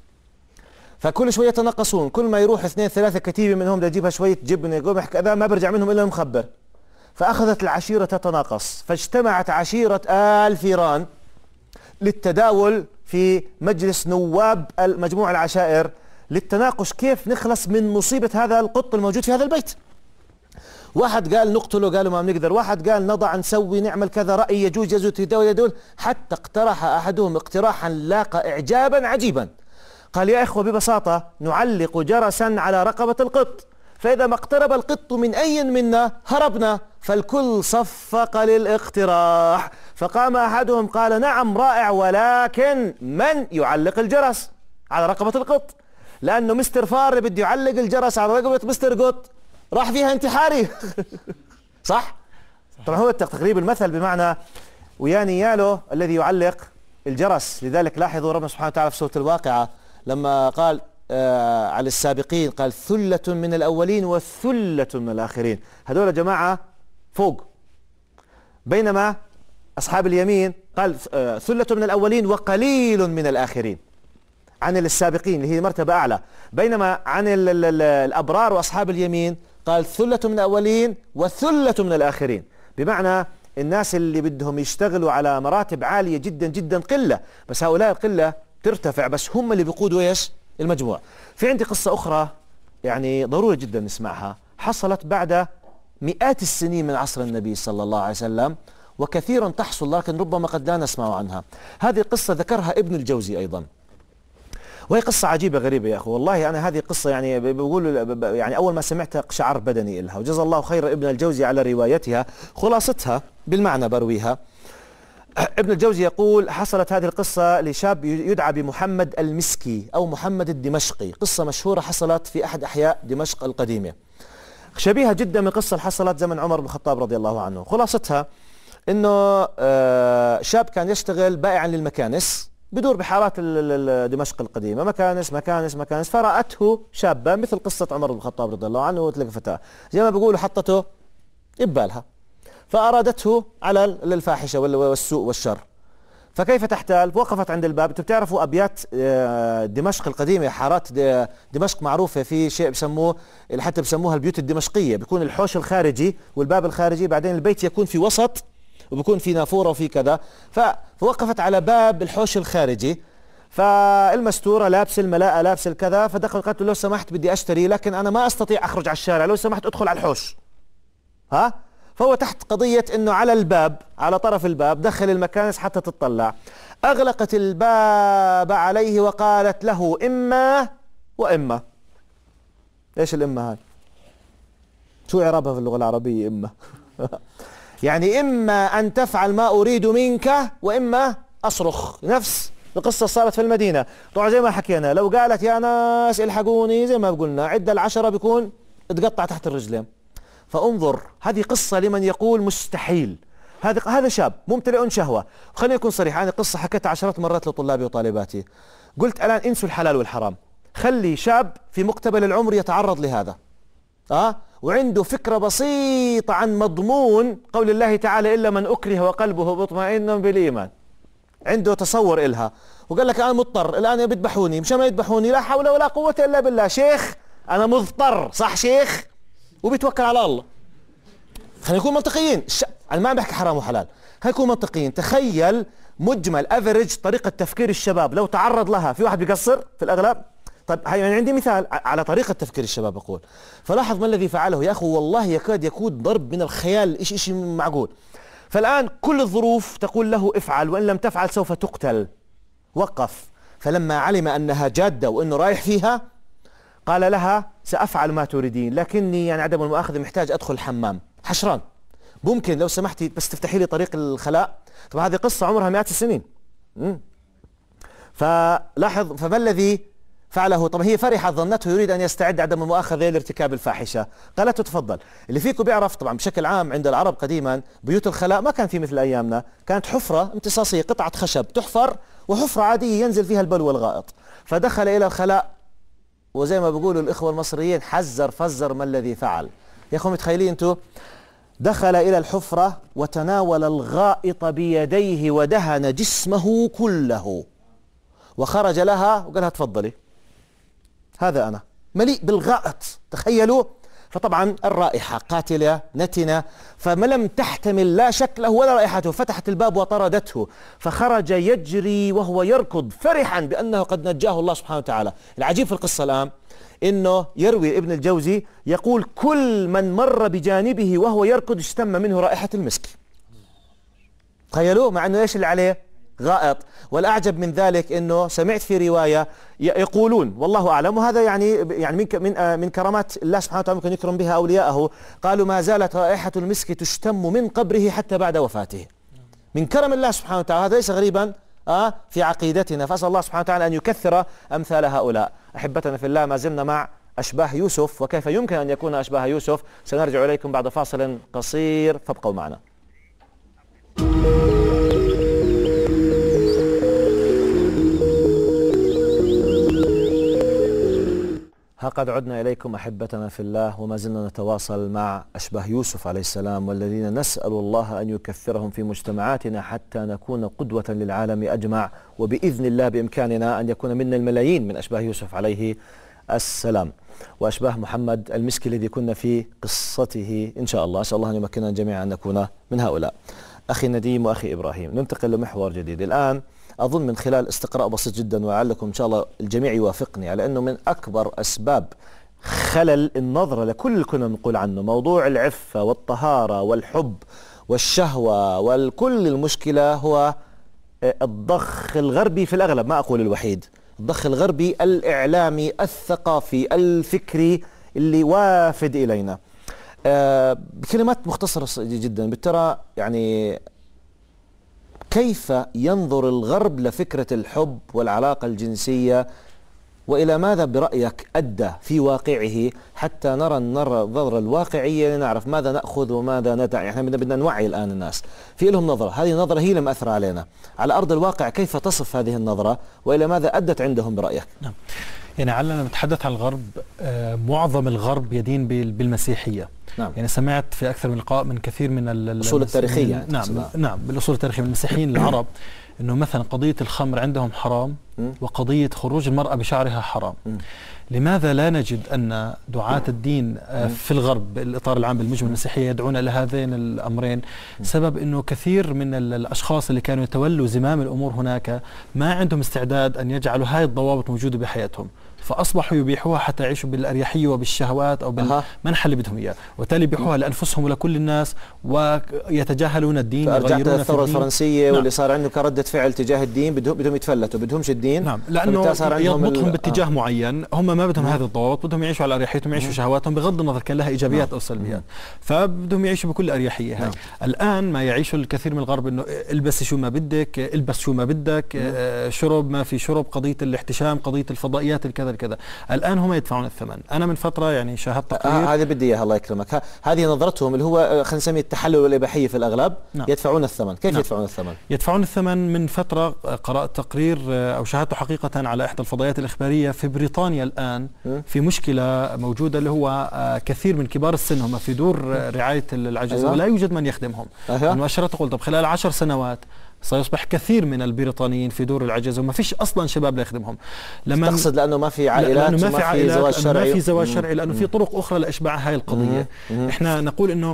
فكل شوية يتناقصون، كل ما يروح 2 3 كتيبة منهم تجيبها شوية جبنة يقوم يحكي كذا، ما برجع منهم إلا مخبر. فأخذت العشيرة تتناقص، فاجتمعت عشيرة الفيران للتداول في مجلس نواب مجموع العشائر للتناقش كيف نخلص من مصيبة هذا القط الموجود في هذا البيت. واحد قال نقتله، قالوا ما بنقدر، واحد قال نضع نسوي نعمل كذا، رأي يجوز يدول، حتى اقترح أحدهم اقتراحا لاقى إعجابا عجيبا. قال يا إخوة ببساطة نعلق جرسا على رقبة القط، فإذا ما اقترب القط من أي منا هربنا، فالكل صفق للاقتراح. فقام أحدهم قال نعم رائع، ولكن من يعلق الجرس على رقبة القط؟ لأنه مستر فار بده يعلق الجرس على رقبة مستر قط، راح فيها انتحاري. صح؟ طبعا هو تقريب المثل بمعنى وياني ياله الذي يعلق الجرس. لذلك لاحظوا ربنا سبحانه وتعالى في سورة الواقعة لما قال على السابقين قال ثلة من الأولين وثلة من الآخرين، هذول جماعة فوق، بينما أصحاب اليمين قال ثلة من الأولين وقليل من الآخرين، عن السابقين اللي هي مرتبة أعلى، بينما عن الأبرار وأصحاب اليمين قال ثلة من الأولين وثلة من الآخرين، بمعنى الناس اللي بدهم يشتغلوا على مراتب عالية جدا جدا قلة، بس هؤلاء القلة ترتفع، بس هم اللي بيقودوا ايش؟ المجموع. في عندي قصة أخرى يعني ضروري جدا نسمعها، حصلت بعد مئات السنين من عصر النبي صلى الله عليه وسلم، وكثيرا تحصل لكن ربما قد لا نسمع عنها. هذه قصة ذكرها ابن الجوزي أيضا، وهي قصة عجيبة غريبة يا أخو. والله أنا هذه قصة يعني بقول يعني أول ما سمعتها شعر بدني إلها، وجزا الله خير ابن الجوزي على روايتها. خلاصتها بالمعنى برويها. ابن الجوزي يقول حصلت هذه القصة لشاب يدعى بمحمد المسكي أو محمد الدمشقي، قصة مشهورة حصلت في أحد أحياء دمشق القديمة، شبيهة جدا من قصة حصلت زمن عمر بن الخطاب رضي الله عنه. خلاصتها إنه شاب كان يشتغل بائعا للمكانس، بدور بحارات دمشق القديمة، مكانس، فرأته شابة مثل قصة عمر بن الخطاب رضي الله عنه، وتلقى فتاة زي ما بيقولوا حطته ببالها، فأرادته على الفاحشة والسوء والشر. فكيف تحتال؟ وقفت عند الباب. انتم بتعرفوا أبيات دمشق القديمة، حارات دمشق معروفة في شيء بسموه حتى بسموها البيوت الدمشقية، بيكون الحوش الخارجي والباب الخارجي، بعدين البيت يكون في وسط وبكون في نافورة وفي كذا. فوقفت على باب الحوش الخارجي، فالمستورة لابس الملاءة لابس الكذا، فدخل قالت له لو سمحت بدي أشتري لكن أنا ما أستطيع أخرج على الشارع، لو سمحت أدخل على الحوش. فهو تحت قضية إنه على الباب، على طرف الباب، دخل المكانس حتى تطلع. أغلقت الباب عليه وقالت له إما وإما. إيش الإما هاي؟ شو إعرابها في اللغة العربية إما؟ يعني إما أن تفعل ما أريد منك وإما أصرخ. نفس القصة صارت في المدينة. طبعا زي ما حكينا لو قالت يا ناس الحقوني زي ما قلنا عد العشرة بيكون تقطع تحت الرجلين. فانظر، هذه قصة لمن يقول مستحيل. هذا شاب ممتلئ شهوة. خليني أكون صريح، أنا قصة حكيتها عشرات مرات لطلابي وطالباتي، قلت الآن انسوا الحلال والحرام، خلي شاب في مقتبل العمر يتعرض لهذا وعنده فكرة بسيطة عن مضمون قول الله تعالى إلا من أكره وقلبه مطمئن بالإيمان، عنده تصور إلها، وقال لك أنا مضطر الآن يذبحوني، مش ما يذبحوني لا حول ولا قوة إلا بالله، شيخ أنا مضطر، صح شيخ، وبيتوكل على الله. خلينا نكون منطقيين، أنا ما عم بحكي حرام وحلال، خلينا نكون منطقيين. تخيل مجمل افريج طريقة تفكير الشباب لو تعرض لها، في واحد بيقصر في الأغلب. طيب يعني عندي مثال على طريقة تفكير الشباب أقول، فلاحظ ما الذي فعله يا أخو، والله يكاد يكون ضرب من الخيال، إشي معقول. فالآن كل الظروف تقول له افعل، وإن لم تفعل سوف تقتل. وقف، فلما علم أنها جادة وأنه رايح فيها قال لها سأفعل ما تريدين، لكني يعني عدم المؤاخذة محتاج أدخل الحمام، حشران، ممكن لو سمحتي بس تفتحي لي طريق الخلاء. طبعا هذه قصة عمرها مئات السنين. فلاحظ، فما الذي فعله؟ طبعا هي فرحت، ظنته يريد أن يستعد عدم المؤاخذة لارتكاب الفاحشة. قالت له تفضل. اللي فيكم بيعرف طبعا بشكل عام عند العرب قديما بيوت الخلاء ما كان في مثل أيامنا، كانت حفرة امتصاصية، قطعة خشب تحفر وحفرة عادية ينزل فيها البول والغائط. فدخل إلى الخلاء، وزي ما بيقولوا الإخوة المصريين حزر فزر ما الذي فعل. يا أخوة متخيلين أنتوا؟ دخل إلى الحفرة وتناول الغائط بيديه ودهن جسمه كله، وخرج لها وقال لها تفضلي، هذا أنا مليء بالغائط. تخيلوا، فطبعا الرائحة قاتلة نتنة، فما لم تحتمل لا شكله ولا رائحته فتحت الباب وطردته، فخرج يجري وهو يركض فرحا بأنه قد نجاه الله سبحانه وتعالى. العجيب في القصة الآن إنه يروي ابن الجوزي يقول كل من مر بجانبه وهو يركض اشتم منه رائحة المسك. تخيلوا، مع أنه إيش اللي عليه؟ غائط. والأعجب من ذلك أنه سمعت في رواية يقولون والله أعلم، وهذا يعني من كرامات الله سبحانه وتعالى ممكن يكرم بها أولياءه، قالوا ما زالت رائحة المسك تشتم من قبره حتى بعد وفاته. من كرم الله سبحانه وتعالى، هذا ليس غريبا في عقيدتنا، فأسأل الله سبحانه وتعالى أن يكثر أمثال هؤلاء. أحبتنا في الله، ما زلنا مع أشباه يوسف وكيف يمكن أن يكون أشباه يوسف. سنرجع إليكم بعد فاصل قصير، فابقوا معنا. ها قد عدنا إليكم أحبتنا في الله، وما زلنا نتواصل مع أشباه يوسف عليه السلام، والذين نسأل الله أن يكثرهم في مجتمعاتنا حتى نكون قدوة للعالم أجمع، وبإذن الله بإمكاننا أن يكون منا الملايين من أشباه يوسف عليه السلام، وأشباه محمد المسكي الذي كنا في قصته إن شاء الله. أسأل الله أن يمكننا جميعا أن نكون من هؤلاء. أخي نديم وأخي إبراهيم، ننتقل لمحور جديد الآن، أظن من خلال استقراء بسيط جدا، ولعلكم إن شاء الله الجميع يوافقني على أنه من أكبر أسباب خلل النظرة لكل اللي كنا بنقول عنه، موضوع العفة والطهارة والحب والشهوة والكل، المشكلة هو الضخ الغربي في الأغلب، ما أقول الوحيد، الضخ الغربي الإعلامي الثقافي الفكري اللي وافد إلينا. بكلمات مختصرة جدا، بالترى يعني كيف ينظر الغرب لفكرة الحب والعلاقة الجنسية، وإلى ماذا برأيك أدى في واقعه حتى نرى النظرة الواقعية لنعرف ماذا نأخذ وماذا ندع. يعني احنا بدنا نوعي الآن الناس، في لهم نظرة، هذه النظرة هي اللي مأثرة علينا على أرض الواقع. كيف تصف هذه النظرة وإلى ماذا أدت عندهم برأيك؟ نعم، يعني علنا نتحدث عن الغرب، معظم الغرب يدين بالمسيحية. نعم. يعني سمعت في أكثر من لقاء من كثير من الأصول التاريخية يعني. نعم بالأصول التاريخية من المسيحيين العرب أنه مثلا قضية الخمر عندهم حرام، وقضية خروج المرأة بشعرها حرام. لماذا لا نجد أن دعاة الدين في الغرب بالإطار العام بالمجمل المسيحية يدعون إلى هذين الأمرين؟ سبب أنه كثير من الأشخاص اللي كانوا يتولوا زمام الأمور هناك ما عندهم استعداد أن يجعلوا هاي الضوابط موجودة بحياتهم، فأصبحوا يبيحوها حتى يعيشوا بالأريحية وبالشهوات أو بالمنحة اللي بدهم إياه، وبالتالي يبيحوها لأنفسهم ولكل الناس ويتجاهلون الدين. فرجعت الثورة الفرنسية. نعم. واللي صار عنده كردة فعل تجاه الدين، بدهم يتفلتوا، بدهمش الدين. نعم، لأنه يضبطهم باتجاه معين، هم ما بدهم هذه الضوابط، بدهم يعيشوا على أريحيتهم، يعيشوا شهواتهم بغض النظر كان لها إيجابيات أو سلبيات، فبدهم يعيشوا بكل أريحية. هاي الآن ما يعيشه الكثير من الغرب إنه البس شو ما بدك، البس شو ما بدك، شرب ما في شرب، قضية الاحتشام، قضية الفضائيات الكذا الكذا. الآن هم يدفعون الثمن. أنا من فترة يعني شاهدت تقرير، هذا بدي إياها الله يكرمك، هذه نظرتهم اللي هو خلينا نسميه التحلل والإباحية في الأغلب. نعم. يدفعون الثمن. كيف يدفعون الثمن؟ يدفعون الثمن. من فترة قرأت تقرير أو شاهدته حقيقة على إحدى الفضائيات الإخبارية في بريطانيا الآن في مشكلة موجودة، اللي هو كثير من كبار السن هم في دور رعاية العجز. أيوة. ولا يوجد من يخدمهم. أيوة. المؤشرات تقول طب خلال 10 سنوات سيصبح كثير من البريطانيين في دور العجز وما فيش اصلا شباب لا يخدمهم. لما تقصد لانه ما في عائلات، ما في عائلات، زواج شرعي، ما في زواج شرعي، لانه في طرق اخرى لاشباع هاي القضيه. احنا نقول انه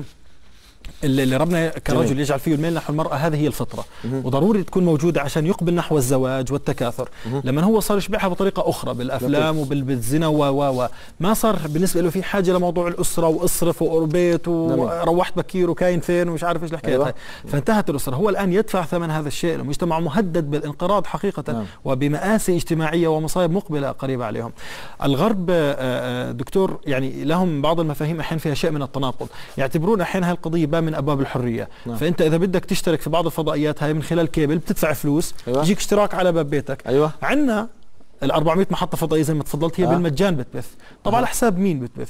اللي ربنا كرجل يجعل فيه الميل نحو المرأة هذه هي الفطرة، وضروري تكون موجودة عشان يقبل نحو الزواج والتكاثر. لما هو صار يشبعها بطريقة أخرى بالأفلام وبالزنا ما صار بالنسبة له في حاجة لموضوع الأسرة وأصرف وأربيت وروحت بكير وكاين فين ومش عارف إيش الحكاية. أيوة. فانتهت الأسرة. هو الآن يدفع ثمن هذا الشيء، المجتمع مهدد بالانقراض حقيقة. وبمآسي اجتماعية ومصايب مقبلة قريبة عليهم. الغرب دكتور يعني لهم بعض المفاهيم أحيانا فيها شيء من التناقض، يعتبرون أحيانا هاي القضية من أبواب الحرية. فأنت إذا بدك تشترك في بعض الفضائيات هاي من خلال كيبل بتدفع فلوس. أيوة. يجيك اشتراك على باب بيتك. أيوة. عندنا ال 400 محطة فضائية زي ما تفضلت هي بالمجان بتبث. طبعا على حساب مين بتبث؟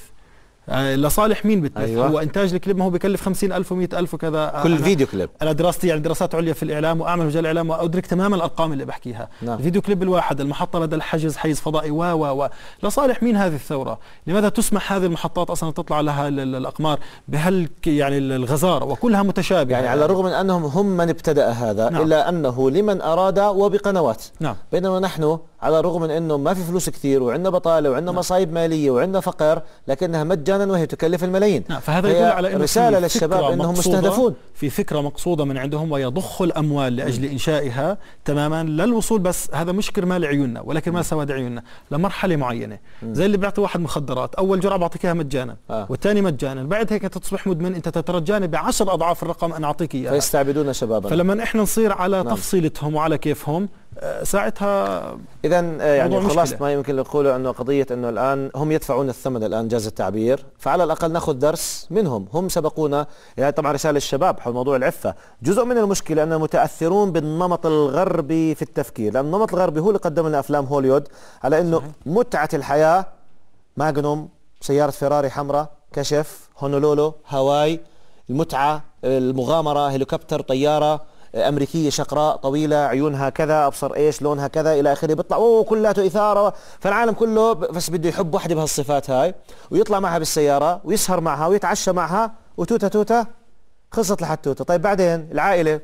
لصالح مين بتبث؟ أيوة. هو إنتاج الكليب ما هو بيكلف 50,000 و100,000 وكذا. كل فيديو كليب. أنا دراستي يعني دراسات عليا في الإعلام وأعمل مجال الإعلام وأدرك تماما الأرقام اللي بحكيها. نعم. الفيديو كليب الواحد، المحطة بدل حجز حيز فضائي لصالح مين هذه الثورة؟ لماذا تسمح هذه المحطات أصلا تطلع لها الأقمار بهال يعني الغزارة وكلها متشابهة؟ يعني على الرغم من أنهم هم من ابتدأ هذا. نعم. إلا أنه لمن أراد وبقنوات. نعم. بينما نحن على الرغم من انه ما في فلوس كثير وعندنا بطاله وعندنا مصايب ماليه وعندنا فقر، لكنها مجانا وهي تكلف الملايين. فهذا يدل على انه رساله للشباب انهم مستهدفون، في فكره مقصوده من عندهم ويضخوا الاموال لاجل انشائها تماما للوصول، بس هذا مش كرمال عيوننا ولا كرمال سواد عيوننا، لمرحله معينه. زي اللي بيعطي واحد مخدرات، اول جرعه بعطيك اياها مجانا والثاني مجانا، بعد هيك تصبح مدمن، انت تترجاني ب10 اضعاف الرقم انا اعطيك اياها. فيستعبدون شبابنا. فلما احنا نصير على تفصيلتهم وعلى كيفهم ساعتها اذا يعني خلاص ما يمكن نقوله انه قضيه انه الان هم يدفعون الثمن الان جاز التعبير، فعلى الاقل ناخذ درس منهم، هم سبقونا. يعني طبعا رساله للشباب حول موضوع العفه، جزء من المشكله انهم متاثرون بالنمط الغربي في التفكير، لان النمط الغربي هو اللي قدم لنا افلام هوليوود على انه متعه الحياه ماجنوم، سياره فيراري حمراء، كشف، هونولولو، هاواي، المتعه، المغامره، هليكوبتر، طياره أمريكية شقراء طويلة، عيونها كذا، أبصر إيش، لونها كذا إلى آخره، بيطلع كلها إثارة. فالعالم كله بس بده يحب واحدة بهالصفات هاي ويطلع معها بالسيارة ويسهر معها ويتعشى معها وتوتة توتة خلصت لحد توتة. طيب بعدين العائلة،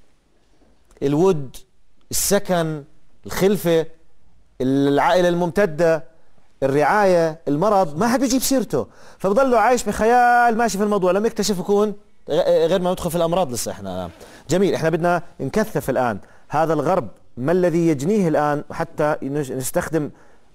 الود، السكن، الخلفة، العائلة الممتدة، الرعاية، المرض، ما حد بيجيب سيرته، فبضله عايش بخيال ماشي في الموضوع، لما يكتشف يكون غير ما ندخل في الأمراض لسه احنا. جميل، احنا بدنا نكثف الآن هذا الغرب ما الذي يجنيه الآن، حتى نستخدم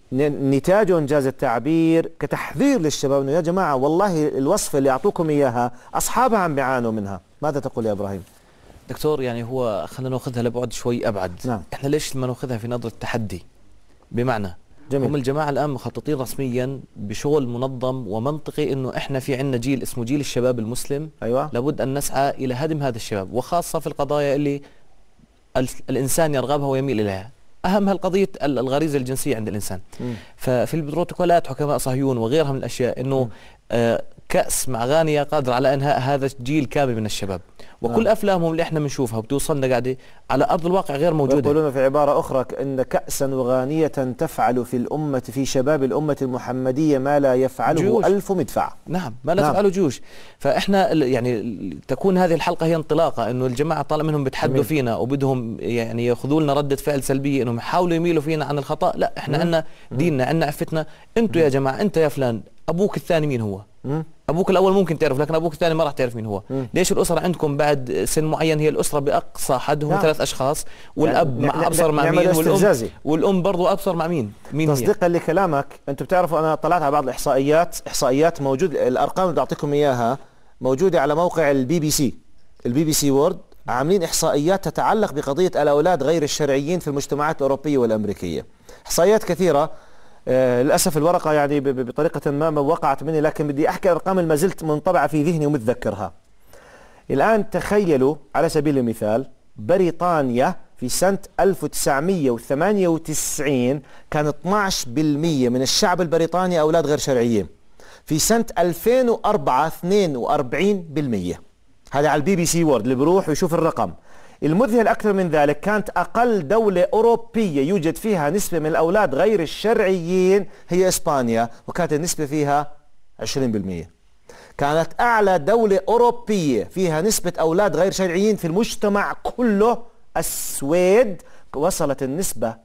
نتاجه إنجاز التعبير كتحذير للشباب انه يا جماعة والله الوصفة اللي أعطوكم إياها أصحابها عم بيعانوا منها. ماذا تقول يا إبراهيم؟ دكتور يعني هو خلينا ناخذها لبعد شوي أبعد. نعم. احنا ليش ما ناخذها في نظرة تحدي؟ بمعنى جميل. هم الجماعة الآن مخططين رسميا بشغل منظم ومنطقي انه احنا في عندنا جيل اسمه جيل الشباب المسلم. أيوة. لابد ان نسعى الى هدم هذا الشباب، وخاصة في القضايا اللي الانسان يرغبها ويميل اليها، اهمها القضية الغريزة الجنسية عند الانسان. ففي البروتوكولات حكماء صهيون وغيرها من الاشياء انه كأس مع غانية قادر على انهاء هذا الجيل كامل من الشباب، وكل افلامهم اللي احنا بنشوفها وبتوصلنا قاعده على ارض الواقع غير موجوده. يقولون في عباره اخرى ان كأسا وغانيه تفعل في الامه، في شباب الامه المحمديه ما لا يفعله جيوش. 1000 مدفع. نعم، ما لا تفعله جيوش. فاحنا يعني تكون هذه الحلقه هي انطلاقه انه الجماعه طالما منهم بتحدوا فينا وبدهم يعني ياخذوا لنا رده فعل سلبيه انهم يحاولوا يميلوا فينا عن الخطا، لا احنا عندنا ديننا، عندنا عفتنا. انتوا يا جماعه، انت يا فلان ابوك الثاني مين هو؟ ابوك الاول ممكن تعرف، لكن ابوك الثاني ما راح تعرف مين هو. ليش الاسره عندكم بعد سن معين هي الاسره باقصى حدهم 3 اشخاص، والاب مع ابصر مع مين، والام برضه ابصر مع مين تصديقا لكلامك. انتم بتعرفوا انا طلعت على بعض الاحصائيات موجود، الارقام اللي بعطيكم اياها موجوده على موقع الBBC وورد، عاملين احصائيات تتعلق بقضيه الاولاد غير الشرعيين في المجتمعات الاوروبيه والامريكيه. احصائيات كثيره، للأسف الورقة يعني بطريقة ما وقعت مني، لكن بدي أحكي أرقام ما زلت منطبعة في ذهني ومتذكرها. الآن تخيلوا على سبيل المثال بريطانيا في سنة 1998 كان 12% من الشعب البريطاني أولاد غير شرعيين. في سنة 2004 42%. هذا على الBBC وورد اللي بيروح ويشوف الرقم. المذهل أكثر من ذلك، كانت أقل دولة أوروبية يوجد فيها نسبة من الأولاد غير الشرعيين هي إسبانيا، وكانت النسبة فيها 20%. كانت أعلى دولة أوروبية فيها نسبة أولاد غير شرعيين في المجتمع كله السويد، وصلت النسبة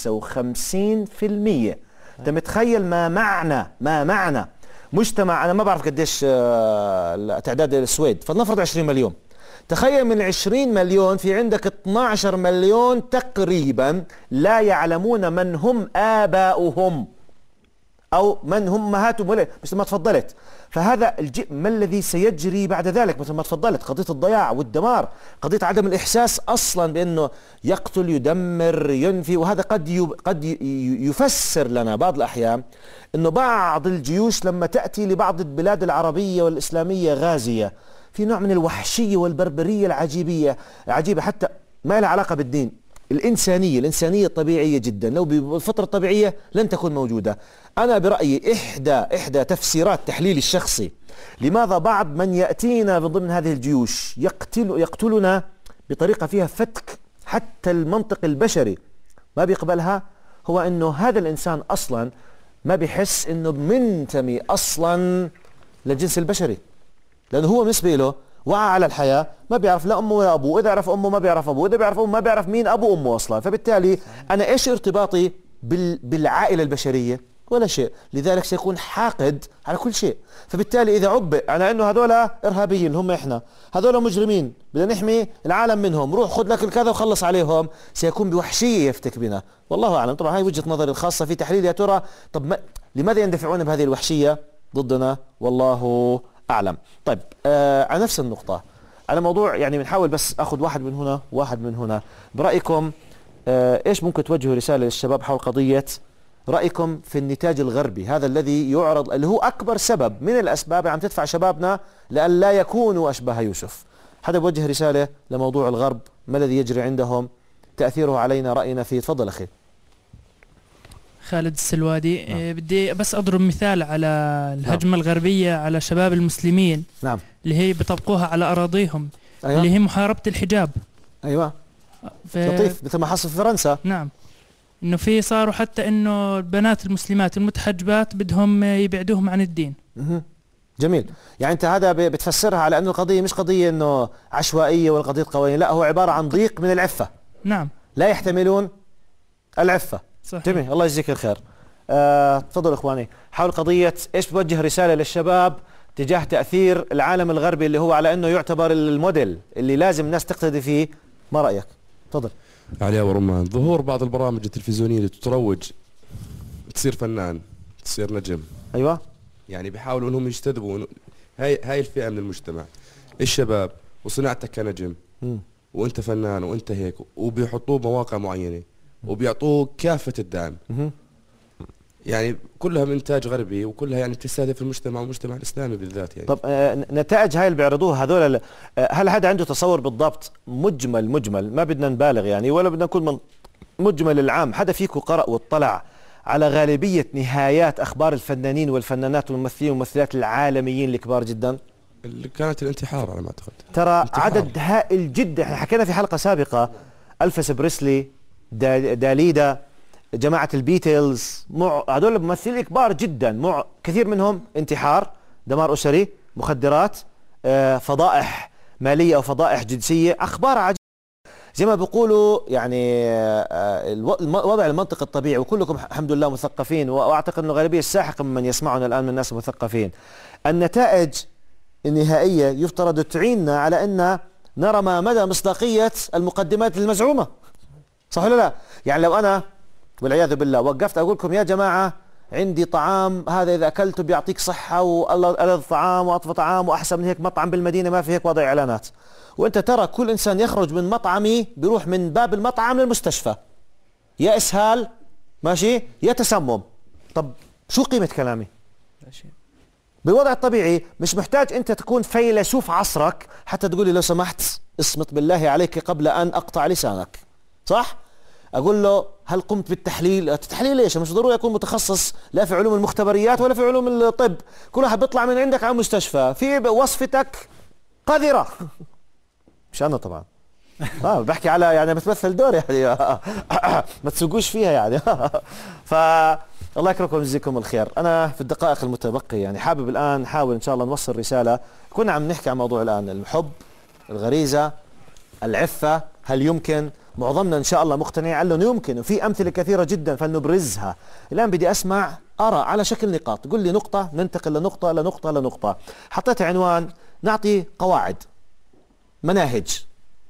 55%. أنت متخيل ما معنى مجتمع، أنا ما بعرف قديش تعداد السويد، فلنفرض 20 مليون. تخيل من 20 مليون في عندك 12 مليون تقريبا لا يعلمون من هم آباؤهم أو من هم أمهاتهم، مثل ما تفضلت. فهذا ما الذي سيجري بعد ذلك؟ مثل ما تفضلت، قضية الضياع والدمار، قضية عدم الإحساس أصلا بأنه يقتل، يدمر، ينفي. وهذا قد يفسر لنا بعض الأحيان أنه بعض الجيوش لما تأتي لبعض البلاد العربية والإسلامية غازية في نوع من الوحشية والبربرية العجيبة، حتى ما لها علاقة بالدين. الإنسانية طبيعية جدا، لو بالفطرة الطبيعية لن تكون موجودة. أنا برأيي إحدى تفسيرات تحليلي الشخصي لماذا بعض من يأتينا من ضمن هذه الجيوش يقتلنا بطريقة فيها فتك حتى المنطق البشري ما بيقبلها، هو أنه هذا الإنسان أصلا ما بيحس أنه منتمي أصلا للجنس البشري، لأنه هو بالنسبة له وعى على الحياة، ما بيعرف لا أمه ولا أبوه، إذا عرف أمه ما بيعرف أبوه، إذا بيعرف أمه ما بيعرف مين أبو أمه أصلا. فبالتالي أنا إيش ارتباطي بالعائلة البشرية؟ ولا شيء. لذلك سيكون حاقد على كل شيء. فبالتالي إذا عبئ على أنه هذول إرهابيين هم إحنا، هذول مجرمين بدنا نحمي العالم منهم، روح خذ لك الكذا وخلص عليهم، سيكون بوحشية يفتك بنا. والله أعلم. طبعا هاي وجهة نظري الخاصة في تحليل. يا ترى طب لماذا يندفعون بهذه الوحشية ضدنا؟ والله أعلم. طيب على نفس النقطة، على موضوع يعني بنحاول بس أخذ واحد من هنا واحد من هنا. برأيكم إيش ممكن توجهوا رسالة للشباب حول قضية رأيكم في النتاج الغربي هذا الذي يعرض، اللي هو أكبر سبب من الأسباب اللي عم تدفع شبابنا لأن لا يكونوا أشباه يوسف؟ حدا بوجه رسالة لموضوع الغرب، ما الذي يجري عندهم، تأثيره علينا، رأينا فيه؟ تفضل أخي خالد السلوادي. بدي بس أضرب مثال على الهجمة الغربية على شباب المسلمين اللي هي بيطبقوها على أراضيهم. اللي هي محاربة الحجاب. لطيف، مثل ما حصل في فرنسا. نعم، انه في صاروا حتى انه البنات المسلمات المتحجبات بدهم يبعدوهم عن الدين. جميل. يعني انت هذا بتفسرها على انه القضيه مش قضيه انه عشوائيه ولا قضيه قوانين، لا، هو عباره عن ضيق من العفه. نعم، لا يحتملون العفه. صحيح. جميل، الله يجزيك الخير. تفضل اخواني، حول قضيه ايش بوجه رساله للشباب تجاه تاثير العالم الغربي اللي هو على انه يعتبر الموديل اللي لازم الناس تقتدي فيه. ما رايك؟ تفضل. علي ورمان، ظهور بعض البرامج التلفزيونية اللي تروج تصير فنان، تصير نجم. ايوه، يعني بيحاولوا انهم يجتذبوا هاي الفئة من المجتمع، الشباب، وصناعتك كنجم وانت فنان وانت هيك، وبيحطوه بمواقع معينة وبيعطوه كافة الدعم. يعني كلها من انتاج غربي، وكلها يعني تستهدف المجتمع والمجتمع الاسلامي بالذات. يعني طب نتائج هاي اللي بيعرضوها هذول، هل هذا عنده تصور بالضبط مجمل، ما بدنا نبالغ يعني ولا بدنا نكون مجمل العام؟ حدا فيكم قرأ واطلع على غالبية نهايات اخبار الفنانين والفنانات والممثلين والممثلات العالميين الكبار جدا؟ اللي كانت الانتحار على ما اعتقد. ترى عدد هائل جدا. احنا حكينا في حلقة سابقة ألفيس بريسلي، داليدا، جماعة البيتلز، هذول ممثلين كبار جدا، كثير منهم انتحار، دمار أسري، مخدرات، فضائح مالية أو فضائح جنسية، أخبار عجيبة زي ما بيقولوا. يعني الوضع المنطق الطبيعي، وكلكم الحمد لله مثقفين، وأعتقد أنه غالبية الساحقة ممن يسمعنا الآن من الناس المثقفين. النتائج النهائية يفترض تعيننا على أن نرى ما مدى مصداقية المقدمات المزعومة، صح ولا لا؟ يعني لو أنا والعياذ بالله وقفت أقول لكم يا جماعة عندي طعام هذا إذا أكلته بيعطيك صحة وألذ طعام وأطفى طعام وأحسن من هيك مطعم بالمدينة ما في هيك وضع إعلانات، وأنت ترى كل إنسان يخرج من مطعمي بيروح من باب المطعم للمستشفى، يا إسهال ماشي يا تسمم. طب شو قيمة كلامي؟ بالوضع الطبيعي مش محتاج أنت تكون فيلسوف عصرك حتى تقول لي لو سمحت اصمت بالله عليك قبل أن أقطع لسانك، صح؟ أقول له هل قمت بالتحليل؟ التحليل ليش؟ مش ضروري يكون متخصص لا في علوم المختبريات ولا في علوم الطب، كل واحد بيطلع من عندك على مستشفى في وصفتك قذرة. مش أنا طبعا، بحكي على يعني بتمثل دور يعني ما تسوقوش فيها يعني. الله يكرمكم ويجزيكم الخير. أنا في الدقائق المتبقية يعني حابب الآن نحاول إن شاء الله نوصل رسالة. كنا عم نحكي عن موضوع الآن الحب، الغريزة، العفة، هل يمكن؟ معظمنا إن شاء الله مقتنع أنه يمكن، وفي أمثلة كثيرة جدا فلنبرزها. الآن بدي أسمع آراء على شكل نقاط، قل لي نقطة ننتقل لنقطة لنقطة لنقطة. حطيت عنوان نعطي قواعد، مناهج،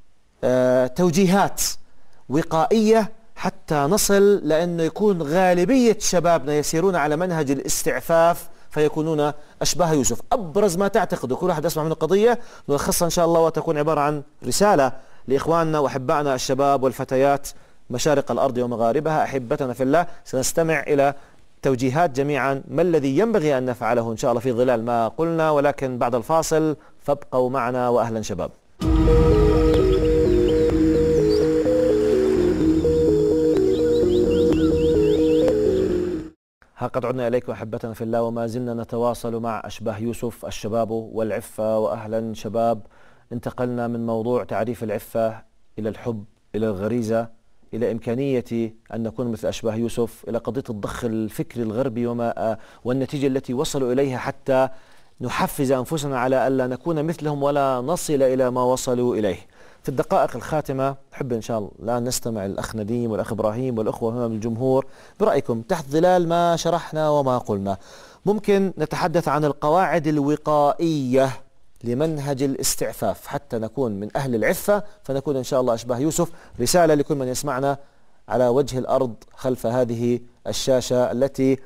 توجيهات وقائية حتى نصل لأنه يكون غالبية شبابنا يسيرون على منهج الاستعفاف فيكونون أشباه يوسف. أبرز ما تعتقدوا كل واحد أسمع من القضية نلخصها إن شاء الله وتكون عبارة عن رسالة لإخواننا وأحبائنا الشباب والفتيات مشارق الأرض ومغاربها، أحبتنا في الله. سنستمع إلى توجيهات جميعا ما الذي ينبغي أن نفعله إن شاء الله في ظلال ما قلنا، ولكن بعد الفاصل فابقوا معنا وأهلا شباب. قد عدنا إليكم أحبتنا في الله وما زلنا نتواصل مع أشباه يوسف، الشباب والعفة. وأهلا شباب. انتقلنا من موضوع تعريف العفة إلى الحب، إلى الغريزة، إلى إمكانية أن نكون مثل أشباه يوسف، إلى قضية الضخ الفكري الغربي والنتيجة التي وصلوا إليها حتى نحفز أنفسنا على ألا نكون مثلهم ولا نصل إلى ما وصلوا إليه. في الدقائق الخاتمة نحب إن شاء الله الآن نستمع الأخ نديم والأخ إبراهيم والأخوة أمام الجمهور برأيكم تحت ظلال ما شرحنا وما قلنا. ممكن نتحدث عن القواعد الوقائية لمنهج الاستعفاف حتى نكون من أهل العفة، فنكون إن شاء الله أشباه يوسف. رسالة لكل من يسمعنا على وجه الأرض خلف هذه الشاشة التي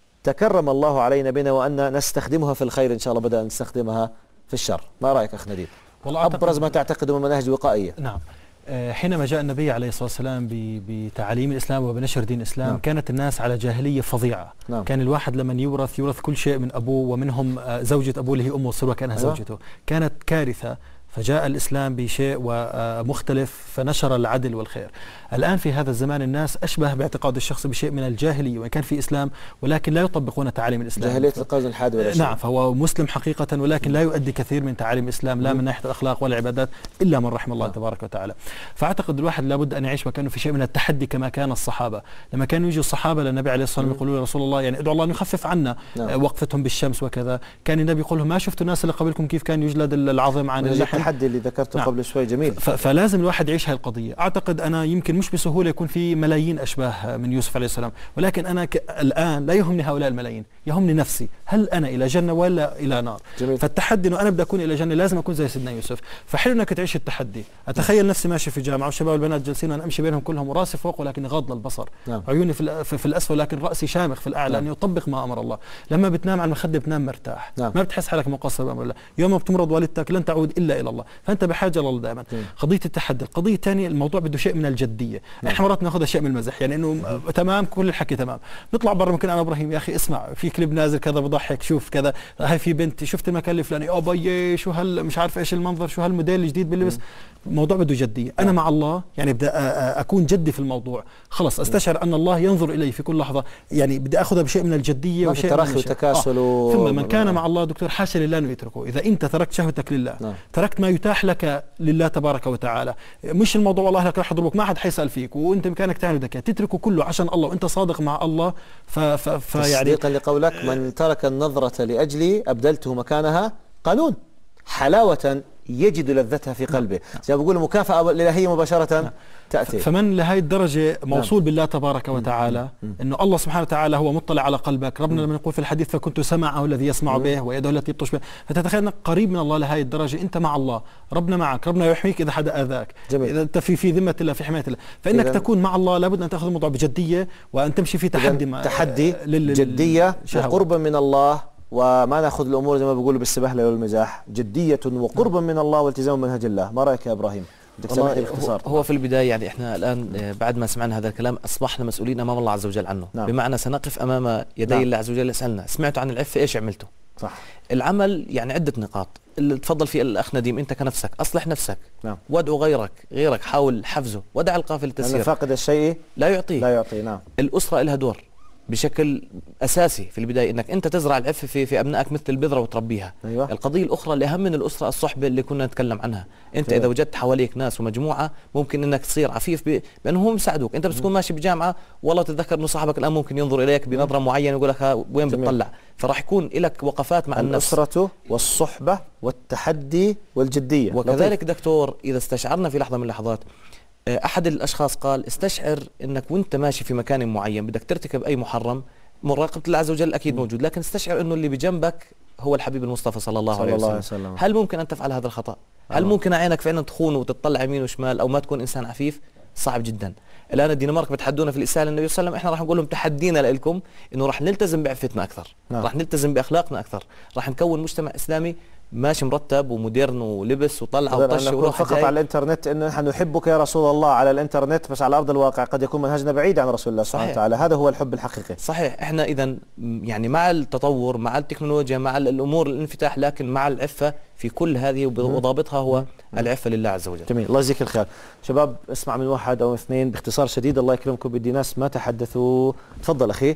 تكرم الله علينا بنا وأن نستخدمها في الخير إن شاء الله بدأ نستخدمها في الشر. ما رأيك أخ نديم؟ أبرز ما تعتقد من مناهج وقائية. نعم، حينما جاء النبي عليه الصلاة والسلام بتعاليم الإسلام وبنشر دين الإسلام، نعم. كانت الناس على جاهلية فظيعة، نعم. كان الواحد لمن يورث كل شيء من أبوه، ومنهم زوجة أبوه اللي هي أمه الصلوة كأنها زوجته، كانت كارثة. فجاء الإسلام بشيء ومختلف فنشر العدل والخير. الآن في هذا الزمان الناس أشبه باعتقاد الشخص بشيء من الجاهلية، وإن كان في إسلام ولكن لا يطبقون تعاليم الإسلام، جاهلية القرن الحادي والعشرين. نعم، فهو مسلم حقيقة ولكن لا يؤدي كثير من تعاليم الإسلام، لا من ناحية الأخلاق ولا العبادات إلا من رحم الله تبارك وتعالى. فأعتقد الواحد لابد أن يعيش وكأنه في شيء من التحدي كما كان الصحابة لما كانوا يجوا الصحابة للنبي عليه الصلاة والسلام يقولوا يا رسول الله يعني ادعو الله أن يخفف عنا وقفتهم بالشمس وكذا. كان النبي يقول لهم ما شفتوا الناس اللي قبلكم كيف كان يجلد العظم عن اللحم. التحدي اللي ذكرته قبل شوي جميل. فلازم الواحد يعيش هذه القضية. أعتقد أنا يمكن مش بسهولة يكون في ملايين أشباه من يوسف عليه السلام، ولكن أنا الآن لا يهمني هؤلاء الملايين، يهمني نفسي، هل أنا إلى جنة ولا إلى نار؟ جميل. فالتحدي إنه أنا بدي أكون إلى جنة لازم أكون زي سيدنا يوسف. فحلو إنك تعيش التحدي. أتخيل نفسي ماشي في جامعة والشباب والبنات جالسين وأنا أمشي بينهم كلهم وراسي فوق ولكن غاض البصر، نعم. عيوني في الأسفل لكن رأسي شامخ في الأعلى، أن يطبق ما أمر الله. لما بتنام على المخدة بتنام مرتاح، نعم. ما بتحس حالك مقصر بأمر الله. يوم ما بتمرض والدتك لن تعود إلا إلى الله، فأنت بحاجة لله دائما. قضية التحدي. القضية الثانية الموضوع بده شيء من الجدية. نعم. احنا مرات ناخذ شيء من المزح، يعني انه تمام كل الحكي تمام، نطلع برا ممكن انا ابراهيم يا اخي اسمع في كليب نازل كذا بضحك، شوف كذا هاي في بنت شفت المكان الفلاني او بيي شو هال مش عارف ايش المنظر، شو هالموديل الجديد باللبس. الموضوع بده جدية. أنا مع الله يعني بدي أكون جدي في الموضوع، خلص أستشعر أن الله ينظر إلي في كل لحظة، يعني بدي أخذها بشيء من الجدية وشيء من الترخي وتكاسل. ثم من كان مع الله دكتور حاشا لله أنه يتركه. إذا أنت تركت شهوتك لله، تركت ما يتاح لك لله تبارك وتعالى، مش الموضوع والله لك راح يضربك ما حد حيسأل فيك وأنت بإمكانك تعمل ذكاء، تتركه كله عشان الله وأنت صادق مع الله. يعني تصديقا لقولك من ترك النظرة لأجلي أبدلته مكانها قانون، حلاوة يجد لذتها في قلبه. زي ما بقول مكافأة الإلهية مباشرة تأتي. فمن لهي الدرجة موصول بالله تبارك وتعالى، إنه الله سبحانه وتعالى هو مطلع على قلبك. ربنا لما يقول في الحديث فكنت سمعه الذي يسمع به ويده التي يبطش به، فتتخيل أنك قريب من الله لهي الدرجة. أنت مع الله، ربنا معك، ربنا يحميك إذا حدا آذاك، إذا أنت في ذمة الله في حماية الله. فإنك تكون مع الله لابد أن تأخذ الموضوع بجدية وأن تمشي في تحدي جدية وقربا من الله، وما ناخذ الامور زي ما بيقولوا بالسبهله والمزاح، جديه وقربا من الله والتزام منهج الله. ما رايك يا ابراهيم؟ بدك تسمعني باختصار. هو في البدايه يعني احنا الان بعد ما سمعنا هذا الكلام اصبحنا مسؤولين امام الله عز وجل عنه، نعم. بمعنى سنقف امام يدي الله عز وجل يسالنا سمعتوا عن العفه ايش عملتوا؟ صح. العمل يعني عده نقاط اللي تفضل فيه الاخ نديم. انت كنفسك اصلح نفسك، نعم. وادعو غيرك حاول حفزه، ودع القافله تسير. أنا فاقد الشيء لا يعطيه. نعم. الاسره لها دور بشكل اساسي في البدايه، انك انت تزرع العفه في ابنائك مثل البذره وتربيها. أيوة. القضيه الاخرى اللي اهم من الاسره الصحبه اللي كنا نتكلم عنها. انت اذا وجدت حواليك ناس ومجموعه ممكن انك تصير عفيف بانهم يساعدوك. انت بتكون ماشي بجامعه والله تتذكر انه صاحبك الان ممكن ينظر اليك بنظره معينه ويقول لك وين بتطلع، فراح يكون لك وقفات مع النفس. الاسره والصحبه والتحدي والجديه. وكذلك دكتور اذا استشعرنا في لحظه من اللحظات، احد الاشخاص قال استشعر انك وانت ماشي في مكان معين بدك ترتكب اي محرم، مراقبه الله عز وجل اكيد موجود، لكن استشعر انه اللي بجنبك هو الحبيب المصطفى صلى الله عليه وسلم. هل ممكن ان تفعل هذا الخطا؟ هل ممكن عينك فعلا تخون وتطلع يمين وشمال او ما تكون انسان عفيف؟ صعب جدا. الان الدنمارك بتحدونا في الاساءه للنبي صلى الله عليه وسلم، احنا راح نقول لهم تحدينا لكم انه راح نلتزم بعفتنا اكثر، راح نلتزم باخلاقنا اكثر، راح نكون مجتمع اسلامي ماشي مرتب ومودرن ولبس وطلع وطش وروح فقط على الانترنت انه نحن نحبك يا رسول الله على الانترنت، بس على ارض الواقع قد يكون منهجنا بعيد عن رسول الله سبحانه وتعالى. هذا هو الحب الحقيقي. صحيح. احنا اذا يعني مع التطور، مع التكنولوجيا، مع الامور الانفتاح، لكن مع العفه في كل هذه وضابطها هو العفه لله عز وجل. جميل، الله يجزيك الخير. شباب اسمع من واحد او اثنين باختصار شديد، الله يكرمكم، بدي ناس ما تحدثوا. تفضل اخي.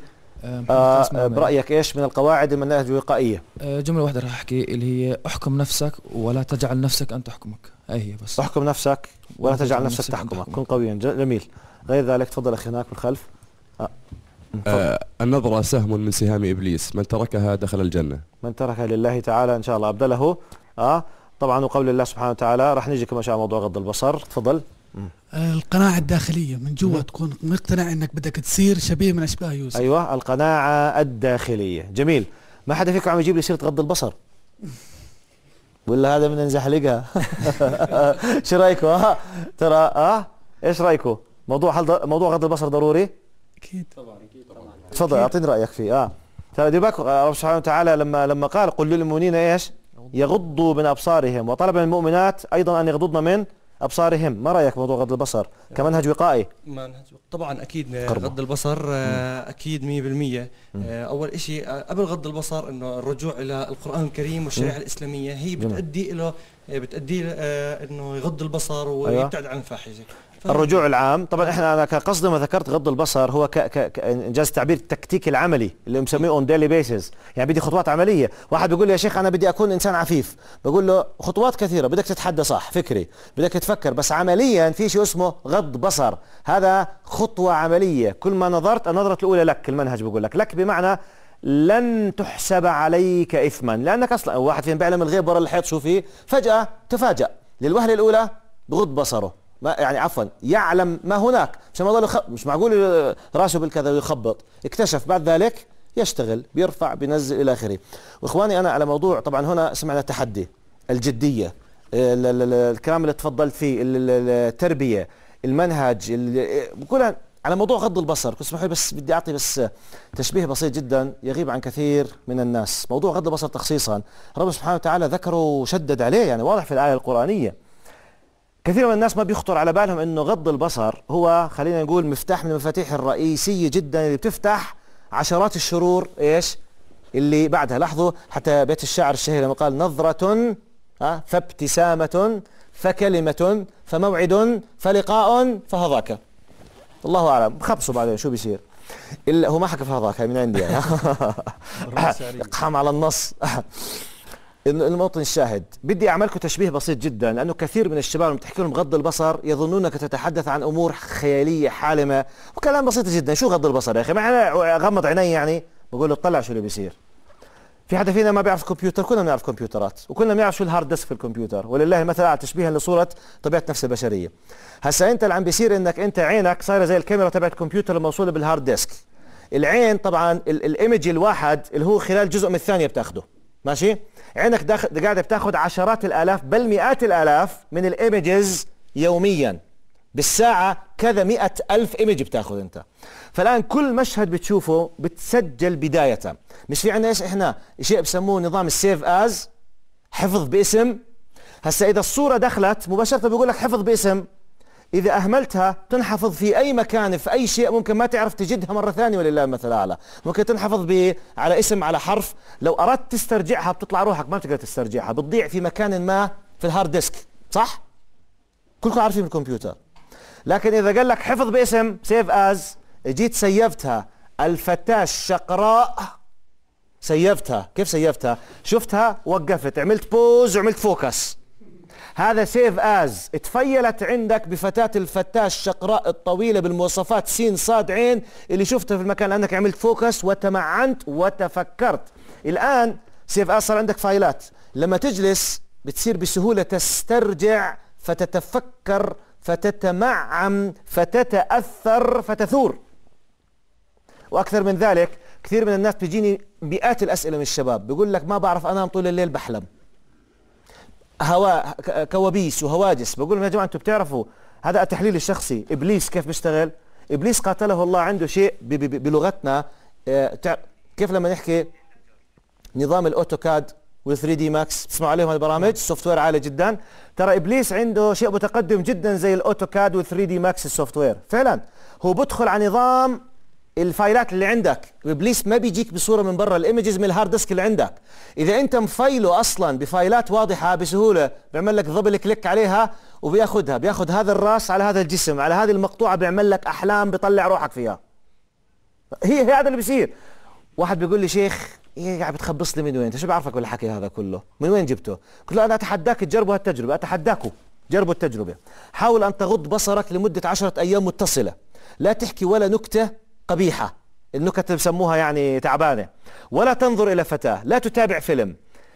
برأيك ايش من القواعد المناهج الوقائية؟ جملة واحدة راح احكي اللي هي احكم نفسك ولا تجعل نفسك ان تحكمك. هي بس احكم نفسك ولا تجعل نفسك تحكمك. كن قويا. جميل. غير ذلك تفضل اخي هناك بالخلف. النظرة سهم من سهام ابليس، من تركها دخل الجنة. من تركها لله تعالى ان شاء الله ابدله. طبعا وقول الله سبحانه وتعالى. راح نجي كما شاء موضوع غض البصر. تفضل. القناعة الداخلية من جوا تكون مقتنع انك بدك تصير شبيه من اشباه يوسف. ايوه القناعة الداخلية. جميل. ما حدا فيكم عم يجيب لي سيرة غض البصر ولا هذا بدنا نزحلقها؟ شو رايكم؟ ترى ايش رايكم؟ موضوع غض البصر ضروري؟ اكيد طبعا. اكيد طبعا. تفضل اعطيني رايك فيه. ترى دير بالكم رب سبحانه وتعالى لما قال قل للمؤمنين ايش؟ يغضوا من ابصارهم، وطلب من المؤمنات ايضا ان يغضضن من ابصارهم. ما رايك موضوع غض البصر كمنهج وقائي؟ طبعا اكيد غض البصر اكيد 100%. اول اشي قبل غض البصر انه الرجوع الى القرآن الكريم والشريعة الاسلامية هي بتؤدي له انه يغض البصر ويبتعد عن الفاحشة. الرجوع العام طبعا انا كقصدي ما ذكرت غض البصر هو انجاز التعبير التكتيك العملي اللي مسميه اون ديلي بيسز، يعني بدي خطوات عمليه. واحد بيقول لي يا شيخ انا بدي اكون انسان عفيف، بقول له خطوات كثيره، بدك تتحدى صح فكري، بدك تفكر، بس عمليا في شيء اسمه غض بصر، هذا خطوه عمليه. كل ما نظرت النظره الاولى لك، المنهج بيقول لك بمعنى لن تحسب عليك اثما، لانك اصلا واحد فيهم بيعلم الغيب ورا الحيط شو فيه، فجاه تفاجأ للوهله الاولى بغض بصره، ما يعني عفوا يعلم ما هناك، مش معقول راسه بالكذا ويخبط، اكتشف بعد ذلك يشتغل بيرفع بينزل الى اخره. واخواني انا على موضوع طبعا هنا سمعنا التحدي، الجديه، الكلام اللي تفضلت فيه، التربيه، المنهج، كلها على موضوع غض البصر. كنت اسمحوا لي بس بدي اعطي بس تشبيه بسيط جدا يغيب عن كثير من الناس. موضوع غض البصر تخصيصا رب سبحانه وتعالى ذكره وشدد عليه، يعني واضح في الايه القرانيه. كثير من الناس ما بيخطر على بالهم انه غض البصر هو خلينا نقول مفتاح من المفاتيح الرئيسيه جدا اللي بتفتح عشرات الشرور ايش اللي بعدها. لاحظوا حتى بيت الشاعر الشهير لما قال نظرة فابتسامة فكلمة فموعد فلقاء فهذاك. الله اعلم، خبصوا بعدين شو بيصير. هو ما حكى فهذاك، هاي من عندي يعني. اقحام على النص. الموطن الشاهد، بدي اعملكم تشبيه بسيط جدا، لانه كثير من الشباب لما تحكي لهم غض البصر يظنونك تتحدث عن امور خياليه حالمه وكلام بسيط جدا. شو غض البصر يا اخي؟ ما انا اغمض عيني يعني بقول له اطلع شو اللي بيصير. في حدا فينا ما بيعرف كمبيوتر؟ كلنا بنعرف كمبيوترات، وكلنا بنعرف شو الهارد ديسك في الكمبيوتر، ولله المثل الاعلى تشبيها لصوره طبيعه نفس البشريه. هسا انت اللي عم بيصير انك انت عينك صايره زي الكاميرا تبعت الكمبيوتر الموصوله بالهارد ديسك. العين طبعا الايمج الواحد اللي هو خلال جزء من الثانيه بتاخده، ماشي؟ عينك قاعده بتاخذ عشرات الالاف بل مئات الالاف من الايمجز يوميا، بالساعه كذا 100,000 ايمج بتاخذ انت. فالان كل مشهد بتشوفه بتسجل بدايه. مش في عندنا ايش احنا شيء بسموه نظام السيف از، حفظ باسم. هسا اذا الصوره دخلت مباشره بيقول لك حفظ باسم، إذا أهملتها تنحفظ في أي مكان في أي شيء، ممكن ما تعرف تجدها مرة ثانية ولله المثل الأعلى. ممكن تنحفظ على اسم على حرف، لو أردت تسترجعها بتطلع روحك ما بتقدر تسترجعها، بتضيع في مكان ما في الهارد ديسك، صح؟ كلكم عارفين الكمبيوتر. لكن إذا قال لك حفظ باسم سيف از، جيت سيفتها الفتاة الشقراء، سيفتها. كيف سيفتها؟ شفتها وقفت، عملت بوز وعملت فوكس، هذا سيف از. اتفيلت عندك بفتاة الفتاة الشقراء الطويلة بالمواصفات سين صاد عين اللي شفتها في المكان، لأنك عملت فوكس وتمعنت وتفكرت. الآن سيف از صار عندك فايلات، لما تجلس بتصير بسهولة تسترجع فتتفكر فتتمعن فتتأثر فتثور. وأكثر من ذلك كثير من الناس بيجيني مئات الأسئلة من الشباب بيقول لك ما بعرف أنام طول الليل بحلم، كوابيس وهواجس. بقول لهم يا جماعه انتم بتعرفوا هذا التحليل الشخصي، ابليس كيف بيشتغل؟ ابليس قاتله الله عنده شيء بلغتنا، كيف لما نحكي نظام الاوتوكاد و3 دي ماكس، تسمعوا عليهم البرامج سوفت وير عالي جدا. ترى ابليس عنده شيء متقدم جدا زي الاوتوكاد و3 دي ماكس السوفت وير، فعلا هو بدخل على نظام الفايلات اللي عندك. ابليس ما بيجيك بصوره من برا، الايمجز من الهارد ديسك اللي عندك. اذا انت مفايله اصلا بفايلات واضحه بسهوله بيعمل لك دبل كليك عليها وبياخذها، بياخذ هذا الراس على هذا الجسم على هذه المقطوعه، بيعمل لك احلام بيطلع روحك فيها. هي هذا اللي بيصير. واحد بيقول لي شيخ ايه قاعد بتخبص لي من وين؟ انت شو بعرفك بالحكي هذا كله؟ من وين جبته؟ قلت له انا اتحداك تجربوا هالتجربه، اتحداكم جربوا التجربه. حاول ان تغض بصرك لمده 10 ايام متصله، لا تحكي ولا نكته قبيحه، النكت اللي بسموها يعني تعبانه، ولا تنظر الى فتاه، لا تتابع فيلم،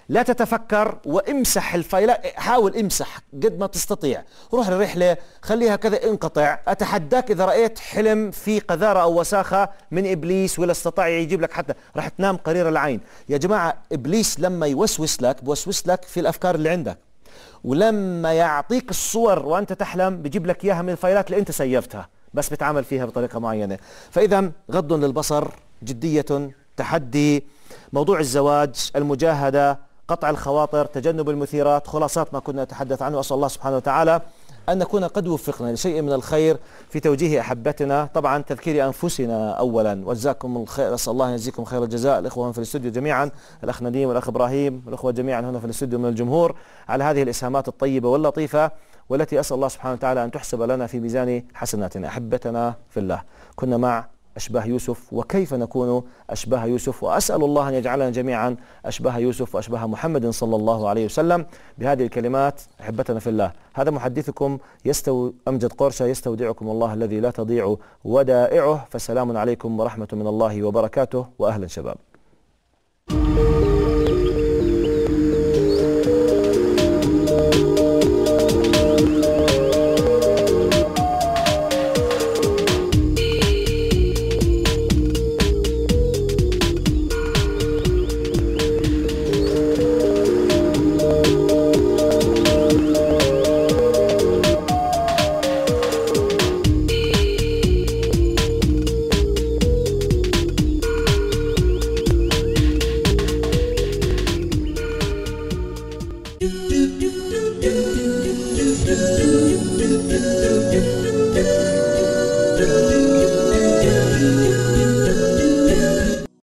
لا تتفكر وامسح الفايلات، حاول امسح قد ما تستطيع، روح الرحلة خليها كذا انقطع. أتحداك إذا رأيت حلم في قذارة أو وساخة من إبليس ولا استطاع يجيب لك حتى راح تنام قرير العين. يا جماعة إبليس لما يوسوس لك بوسوس لك في الأفكار اللي عندك، ولما يعطيك الصور وأنت تحلم بيجيب لك إياها من الفايلات اللي أنت سيفتها، بس بتعامل فيها بطريقة معينة. فإذا غض للبصر، جدية، تحدي، موضوع الزواج، المجاهدة، قطع الخواطر، تجنب المثيرات، خلاصات ما كنا نتحدث عنه. أسأل الله سبحانه وتعالى أن نكون قد وفقنا لشيء من الخير في توجيه أحبتنا، طبعا تذكير أنفسنا أولا، وجزاكم الخير، أسأل الله يجزيكم خير الجزاء الإخوة في الاستوديو جميعا، الأخ نديم والأخ إبراهيم، الأخوة جميعا هنا في الاستوديو من الجمهور، على هذه الإسهامات الطيبة واللطيفة والتي أسأل الله سبحانه وتعالى أن تحسب لنا في ميزان حسناتنا. أحبتنا في الله، كنا مع أشباه يوسف وكيف نكون أشباه يوسف، وأسأل الله أن يجعلنا جميعا أشباه يوسف وأشباه محمد صلى الله عليه وسلم. بهذه الكلمات أحبتنا في الله، هذا محدثكم أمجد قرشة، يستودعكم الله الذي لا تضيع ودائعه، فسلام عليكم ورحمة من الله وبركاته، وأهلا شباب.